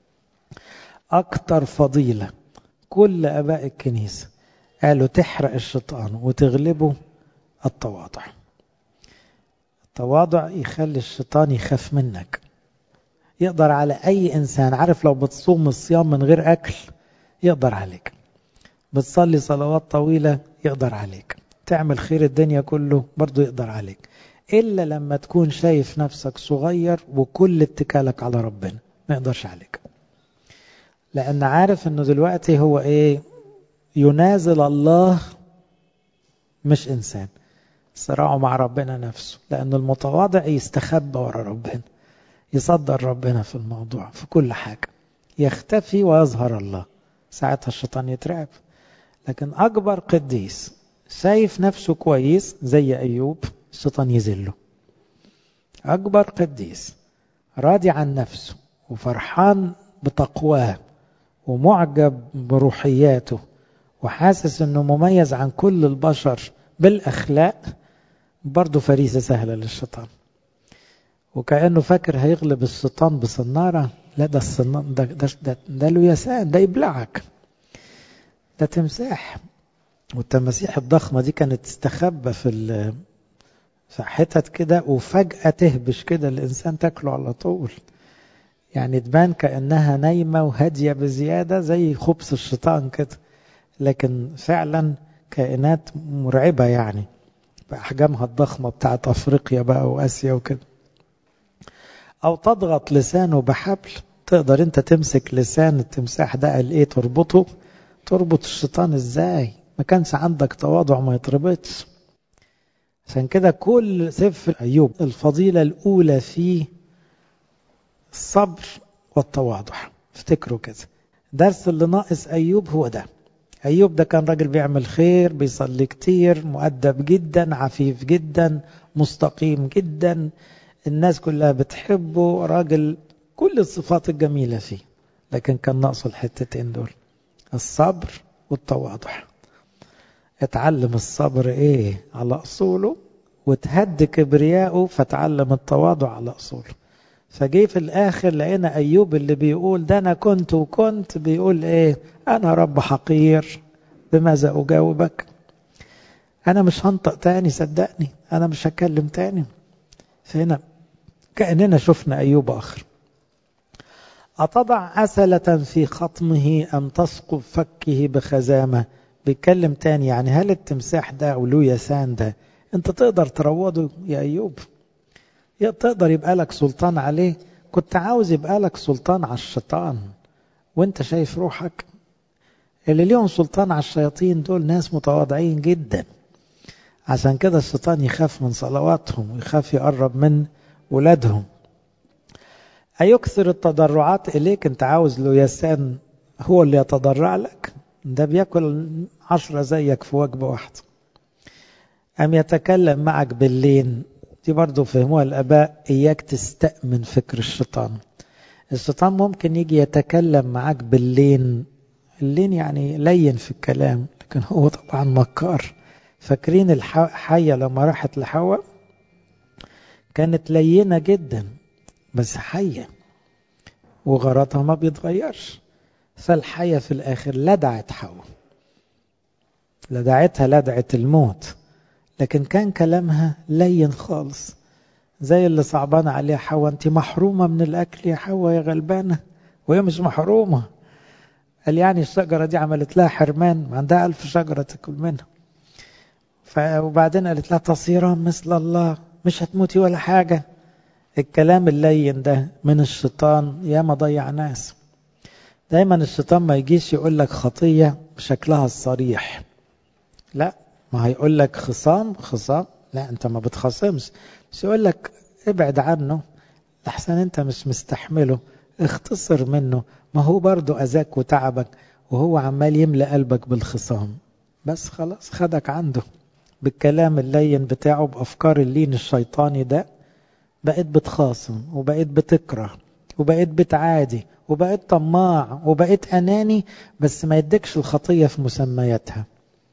اكتر فضيلة كل أباء الكنيسة قالوا تحرق الشيطان وتغلبه التواضع. التواضع يخلي الشيطان يخاف منك، يقدر على أي إنسان. عارف لو بتصوم الصيام من غير أكل يقدر عليك، بتصلي صلوات طويلة يقدر عليك، تعمل خير الدنيا كله برضو يقدر عليك، إلا لما تكون شايف نفسك صغير وكل اتكالك على ربنا ما يقدرش عليك، لأن عارف أنه دلوقتي هو إيه؟ ينازل الله مش إنسان، صراعه مع ربنا نفسه. لأن المتواضع يستخبى ورا ربنا، يصدر ربنا في الموضوع في كل حاجة، يختفي ويظهر الله، ساعتها الشيطان يترعب. لكن أكبر قديس شايف نفسه كويس زي أيوب الشيطان يذله، أكبر قديس راضي عن نفسه وفرحان بتقواه ومعجب بروحياته وحاسس أنه مميز عن كل البشر بالأخلاق، برضه فريسة سهلة للشيطان. وكأنه فاكر هيغلب الشيطان بصنارة. لا، ده الصنان ده ده ده, ده لويسان، ده يبلعك، ده تمساح. والتماسيح الضخمة دي كانت تستخبى في في حتت كده وفجأة تهبش كده الإنسان تاكله على طول. يعني تبان كأنها نايمة وهادية بزيادة زي خبز الشيطان كده، لكن فعلا كائنات مرعبة يعني بأحجامها الضخمة بتاعت أفريقيا بقى وآسيا وكده. أو تضغط لسانه بحبل، تقدر أنت تمسك لسان التمساح ده قال إيه تربطه، تربط الشيطان إزاي؟ ما كانش عندك تواضع ما يتربطش. عشان كده كل سفر أيوب الفضيلة الأولى فيه الصبر والتواضع. افتكروا كده، درس اللي ناقص أيوب هو ده. أيوب ده كان راجل بيعمل خير، بيصلي كتير، مؤدب جدا، عفيف جدا، مستقيم جدا، الناس كلها بتحبه، راجل كل الصفات الجميلة فيه، لكن كان ناقصه الحتتين دول، الصبر والتواضع. اتعلم الصبر ايه على أصوله، وتهد كبرياءه فتعلم التواضع على أصوله. فجي في الآخر لقينا أيوب اللي بيقول ده أنا كنت وكنت بيقول إيه؟ أنا رب حقير، بماذا أجاوبك؟ أنا مش هنطق تاني، صدقني أنا مش هتكلم تاني. فهنا كأننا شفنا أيوب آخر. أتضع عسلة في خطمه أم تسقب فكه بخزامة؟ بيتكلم تاني، يعني هل التمساح ده أو لويسان ده أنت تقدر تروضه يا أيوب؟ تقدر يبقى لك سلطان عليه؟ كنت عاوز يبقى لك سلطان على الشيطان وانت شايف روحك؟ اللي ليهم سلطان على الشياطين دول ناس متواضعين جدا، عشان كده الشيطان يخاف من صلواتهم ويخاف يقرب من ولادهم. أيكثر التضرعات إليك؟ انت عاوز لويسان هو اللي يتضرع لك؟ ده بيأكل عشرة زيك في وجبة واحدة. أم يتكلم معك باللين؟ دي برضو فهموها الآباء، إياك تستأمن فكر الشيطان. الشيطان ممكن يجي يتكلم معك باللين، اللين يعني لين في الكلام، لكن هو طبعا مكار. فاكرين الحية لما راحت لحواء كانت لينة جدا بس حية وغرضها ما بيتغيرش، فالحية في الآخر لدعت حواء، لدعتها لدعة الموت، لكن كان كلامها لين خالص. زي اللي صعبان عليها حواء، انت محرومة من الأكل يا حواء يا غلبانة، وهي مش محرومة. قال يعني الشجرة دي عملت لها حرمان، ما عندها ألف شجرة تاكل منها. وبعدين قالت لها تصيران مثل الله، مش هتموتي ولا حاجة. الكلام اللين ده من الشيطان يا ما ضيع ناس. دايما الشيطان ما يجيش يقول لك خطية بشكلها الصريح، لا، ما هيقول لك خصام خصام، لا انت ما بتخصمش، بس يقول لك ابعد عنه لحسن انت مش مستحمله، اختصر منه، ما هو برضو أذاك وتعبك وهو عمال يملأ قلبك بالخصام، بس خلاص خدك عنده بالكلام اللين بتاعه، بأفكار اللين الشيطاني ده، بقيت بتخاصم وبقيت بتكره وبقيت بتعادي وبقيت طماع وبقيت أناني، بس ما يدكش الخطية في مسمياتها.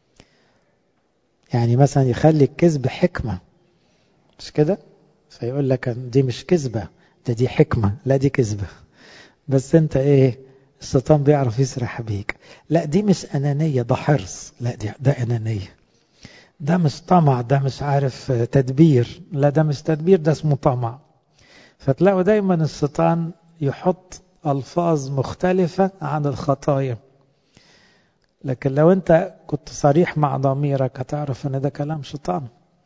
يعني مثلا يخلي الكذب حكمة، مش كده؟ فيقول لك دي مش كذبة، ده دي حكمة، لا دي كذبة، بس انت ايه؟ الشيطان بيعرف يسرح بيك. لا دي مش أنانية، ده حرص، لا دي ده أنانية. ده مش طمع، ده مش عارف تدبير، لا ده مش تدبير، ده اسمه طمع. فتلاقوا دايما الشيطان يحط ألفاظ مختلفة عن الخطايا، لكن لو انت كنت صريح مع ضميرك هتعرف ان ده كلام شيطان.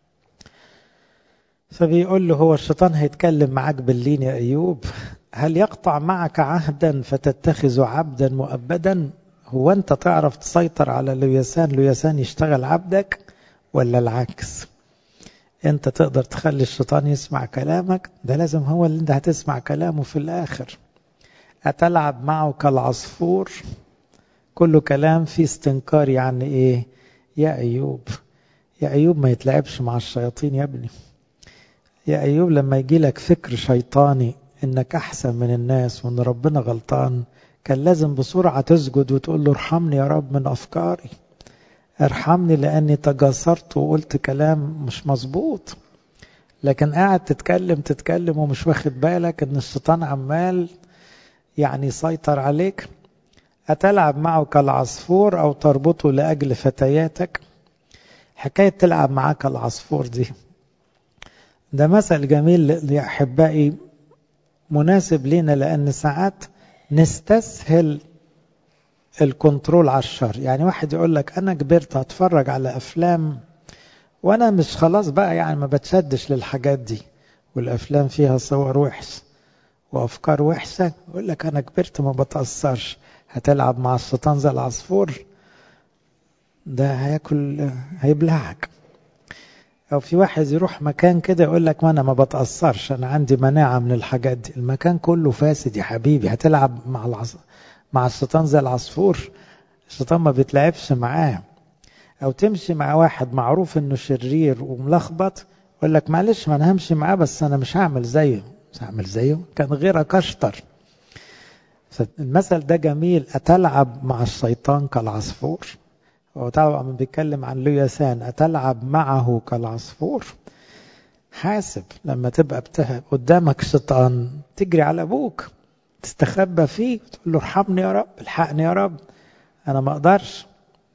فبيقول له هو الشيطان هيتكلم معك باللين يا أيوب؟ هل يقطع معك عهدا فتتخذ عبدا مؤبدا؟ هو انت تعرف تسيطر على لويسان، لويسان يشتغل عبدك، ولا العكس؟ انت تقدر تخلي الشيطان يسمع كلامك؟ ده لازم هو اللي انت هتسمع كلامه في الآخر. أتلعب معه كالعصفور؟ كله كلام فيه استنكار. يعني ايه يا أيوب؟ يا أيوب ما يتلعبش مع الشياطين يا ابني. يا أيوب لما يجي لك فكر شيطاني إنك أحسن من الناس وإن ربنا غلطان، كان لازم بسرعة تسجد وتقول له ارحمني يا رب من أفكاري، ارحمني لأني تجاسرت وقلت كلام مش مظبوط. لكن قاعد تتكلم تتكلم ومش واخد بالك إن الشيطان عمال يعني يسيطر عليك. أتلعب معه كالعصفور أو تربطه لأجل فتياتك. حكاية تلعب معاه كالعصفور دي، ده مثل جميل يا أحبائي، مناسب لنا، لأن ساعات نستسهل الكنترول على الشر. يعني واحد يقول لك أنا كبرت هتفرج على أفلام وأنا مش خلاص بقى، يعني ما بتشدش للحاجات دي، والأفلام فيها صور وحش وأفكار وحشة، يقول لك أنا كبرت ما بتأثرش. هتلعب مع الشيطان زي العصفور، ده هياكل هيبلعك. أو في واحد يروح مكان كده يقول لك ما أنا ما بتأثرش، أنا عندي مناعة من الحاجات دي. المكان كله فاسد يا حبيبي، هتلعب مع العص... مع الشيطان زي العصفور؟ الشيطان ما بيتلعبش معاه. أو تمشي مع واحد معروف إنه شرير وملخبط، يقول لك معلش ما أنا همشي معاه بس أنا مش هعمل زيه. مش هعمل زيه، كان غيرك أشطر. المثل ده جميل، أتلعب مع الشيطان كالعصفور. وطبعا بيتكلم عن ليسان، أتلعب معه كالعصفور. حاسب لما تبقى بتهب قدامك شيطان تجري على أبوك تستخبى فيه تقول له ارحمني يا رب، الحقني يا رب، أنا ما أقدرش.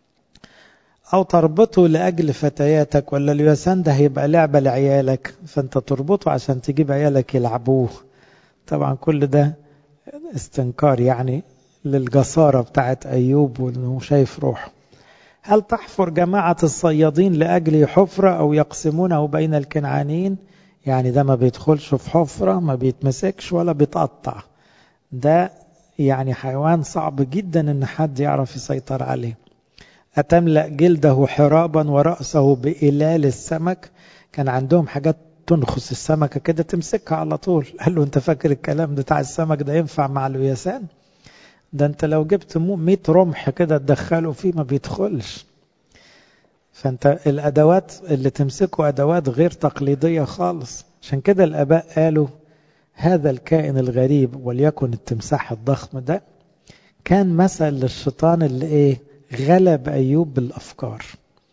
أو تربطه لأجل فتياتك، ولا اليسان ده هيبقى لعبة لعيالك فأنت تربطه عشان تجيب عيالك يلعبوه. طبعا كل ده استنكار يعني للجسارة بتاعت أيوب وأنه شايف روحه. هل تحفر جماعة الصيادين لأجل حفرة أو يقسمونه بين الكنعانيين؟ يعني ده ما بيدخلش في حفرة، ما بيتمسكش ولا بيتقطع، ده يعني حيوان صعب جدا ان حد يعرف يسيطر عليه. أتملأ جلده حرابا ورأسه بإلال السمك. كان عندهم حاجات تنخس السمكة كده تمسكها على طول. قال له انت فاكر الكلام بتاع السمك ده ينفع مع اليسان؟ ده انت لو جبت مية رمح كده تدخله فيه ما بيدخلش. فانت الأدوات اللي تمسكه أدوات غير تقليدية خالص. عشان كده الآباء قالوا هذا الكائن الغريب وليكن التمساح الضخم ده كان مثل للشيطان اللي ايه غلب أيوب بالأفكار،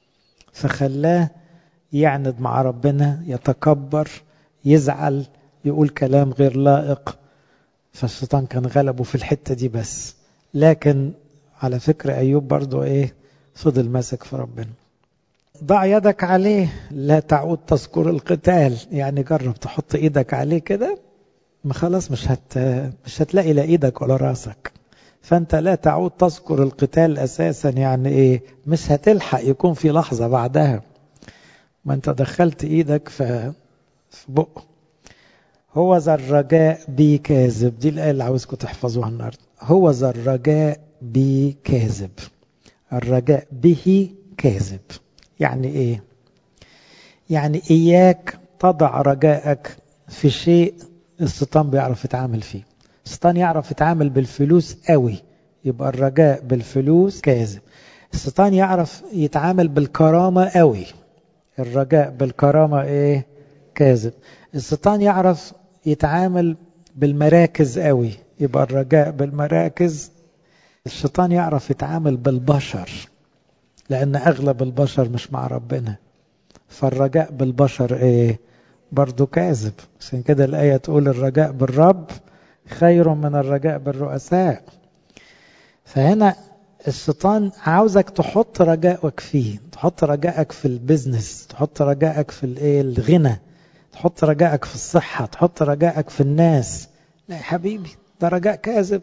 فخلاه يعند مع ربنا، يتكبر، يزعل، يقول كلام غير لائق. فالشيطان كان غلبه في الحتة دي بس. لكن على فكرة أيوب برضو ايه فضل ماسك في ربنا. ضع يدك عليه لا تعود تذكر القتال. يعني جرب تحط ايدك عليه كده، ما خلاص مش هت مش هتلاقي لا ايدك ولا راسك. فانت لا تعود تذكر القتال اساسا. يعني ايه مش هتلحق يكون في لحظة بعدها ما انت دخلت ايدك في في بقه. هو ذا الرجاء بي كاذب، دي الآية اللي عاوزكم تحفظوها النهارده. هو ذا الرجاء بي كاذب، الرجاء به كاذب. يعني ايه؟ يعني اياك تضع رجاءك في شيء الشيطان بيعرف يتعامل فيه. الشيطان يعرف يتعامل بالفلوس قوي، يبقى الرجاء بالفلوس كاذب. الشيطان يعرف يتعامل بالكرامة قوي، الرجاء بالكرامة ايه كاذب. الشيطان يعرف يتعامل بالمراكز قوي، يبقى الرجاء بالمراكز. الشيطان يعرف يتعامل بالبشر لأن أغلب البشر مش مع ربنا، فالرجاء بالبشر ايه برضو كاذب. عشان كده الآية تقول الرجاء بالرب خير من الرجاء بالرؤساء. فهنا الشيطان عاوزك تحط رجائك فيه، تحط رجائك في البيزنس، تحط رجائك في الايه الغنى، تحط رجائك في الصحة، تحط رجائك في الناس. لا يا حبيبي ده رجاء كاذب.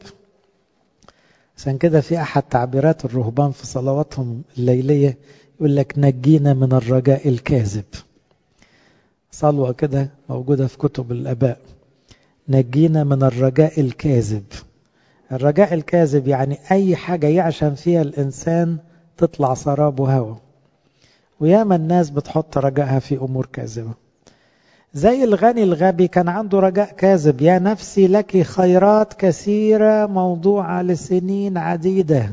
عشان كده في أحد تعبيرات الرهبان في صلواتهم الليلية يقول لك نجينا من الرجاء الكاذب. صلوة كده موجودة في كتب الآباء، نجينا من الرجاء الكاذب. الرجاء الكاذب يعني أي حاجة يعشم فيها الإنسان تطلع سراب وهوى. وياما الناس بتحط رجائها في أمور كاذبة. زي الغني الغبي كان عنده رجاء كاذب، يا نفسي لك خيرات كثيرة موضوعة لسنين عديدة.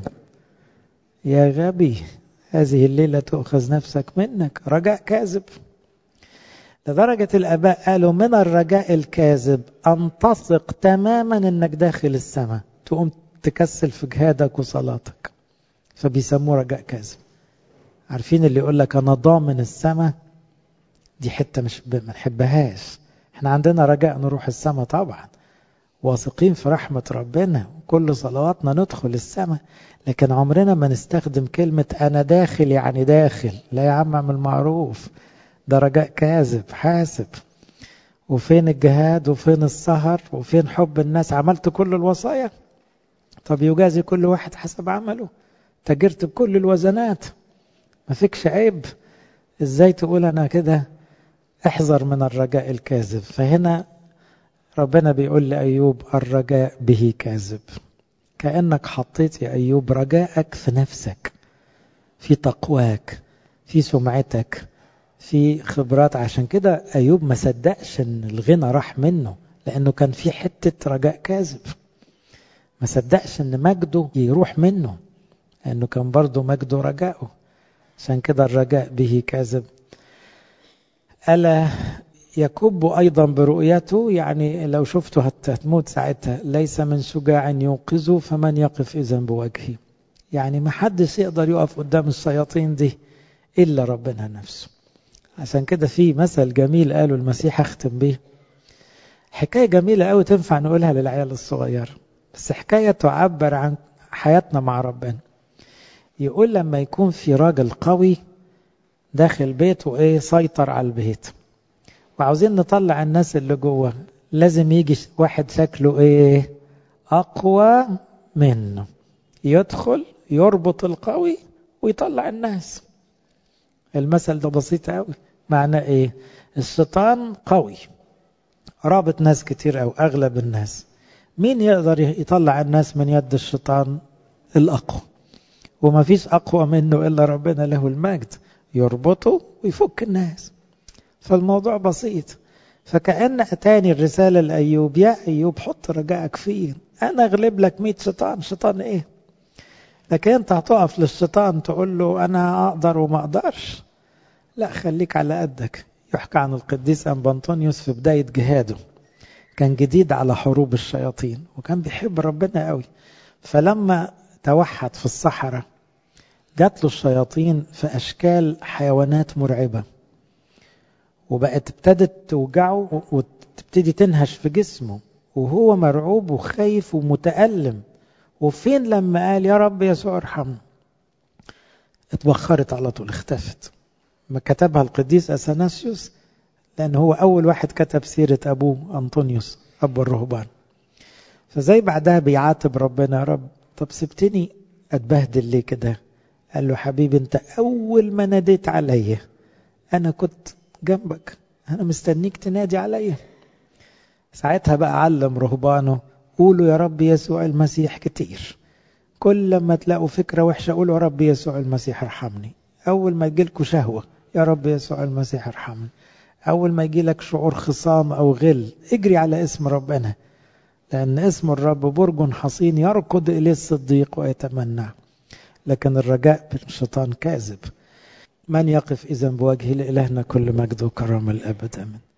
يا غبي هذه الليلة تأخذ نفسك منك، رجاء كاذب. لدرجة الآباء قالوا من الرجاء الكاذب أن تثق تماما أنك داخل السماء، تقوم تكسل في جهادك وصلاتك، فبيسموه رجاء كاذب. عارفين اللي يقول لك أنا ضامن السماء؟ دي حتة مش ما نحبهاش. احنا عندنا رجاء نروح السماء طبعا، واثقين في رحمة ربنا، كل صلواتنا ندخل السماء، لكن عمرنا ما نستخدم كلمة أنا داخل يعني داخل. لا يا عم، اعمل معروف، ده رجاء كاذب. حاسب، وفين الجهاد وفين السهر وفين حب الناس؟ عملت كل الوصايا، طب يجازي كل واحد حسب عمله، تجرت بكل الوزنات، ما فيكش عيب. ازاي تقول انا كده؟ احذر من الرجاء الكاذب. فهنا ربنا بيقول لأيوب الرجاء به كاذب. كأنك حطيت يا أيوب رجاءك في نفسك، في تقواك، في سمعتك، في خبرات. عشان كده أيوب ما صدقش ان الغنى راح منه، لأنه كان في حتة رجاء كاذب. ما صدقش ان مجده يروح منه، لأنه كان برضو مجده رجاءه. عشان كده الرجاء به كاذب. ألا يكب أيضا برؤيته، يعني لو شفته هتموت ساعتها. ليس من شجاع يوقظه فمن يقف إذن بوجهه. يعني ما حدش يقدر يقف قدام الشياطين دي إلا ربنا نفسه. عشان كده في مثل جميل قاله المسيح، أختم به، حكاية جميلة قوي تنفع نقولها للعيال الصغير، بس حكاية تعبر عن حياتنا مع ربنا. يقول لما يكون في راجل قوي داخل بيته ايه سيطر على البيت، وعاوزين نطلع الناس اللي جوه، لازم يجي واحد شكله ايه اقوى منه، يدخل يربط القوي ويطلع الناس. المثل ده بسيط قوي. معناه ايه؟ الشيطان قوي رابط ناس كتير، او اغلب الناس. مين يقدر يطلع الناس من يد الشيطان؟ الاقوى، وما فيش اقوى منه الا ربنا له المجد، يربطه ويفك الناس. فالموضوع بسيط. فكأن أتاني الرسالة لأيوب، يا أيوب حط رجائك فيه، أنا أغلب لك مئة شيطان. شيطان إيه؟ لكن أنت هتقف للشيطان تقول له أنا أقدر وما أقدرش؟ لا، خليك على قدك. يحكى عن القديس أنبا أنطونيوس في بداية جهاده، كان جديد على حروب الشياطين وكان بيحب ربنا قوي. فلما توحد في الصحراء جات له الشياطين في أشكال حيوانات مرعبة، وبقت ابتدت توجعه وتبتدي تنهش في جسمه، وهو مرعوب وخايف ومتألم. وفين لما قال يا رب يسوع ارحمنا؟ اتبخرت على طول، اختفت. ما كتبها القديس أثناسيوس، لأن هو أول واحد كتب سيرة أبوه أنطونيوس أبو الرهبان. فزي بعدها بيعاتب ربنا، يا رب طب سبتني أتبهدل ليه كده؟ قال له حبيبي أنت أول ما ناديت عليا أنا كنت جنبك، أنا مستنيك تنادي عليا. ساعتها بقى علم رهبانه قولوا يا رب يسوع المسيح كتير. كل لما تلاقوا فكرة وحشة قولوا يا رب يسوع المسيح ارحمني. أول ما يجيلكوا شهوة يا رب يسوع المسيح ارحمني. أول ما يجيلك شعور خصام أو غل اجري على اسم ربنا، لأن اسم الرب برج حصين يركض إليه الصديق ويتمنى. لكن الرجاء بالشيطان كاذب. من يقف إذن بوجه لإلهنا كل مجد وكرامة الأبد. آمين.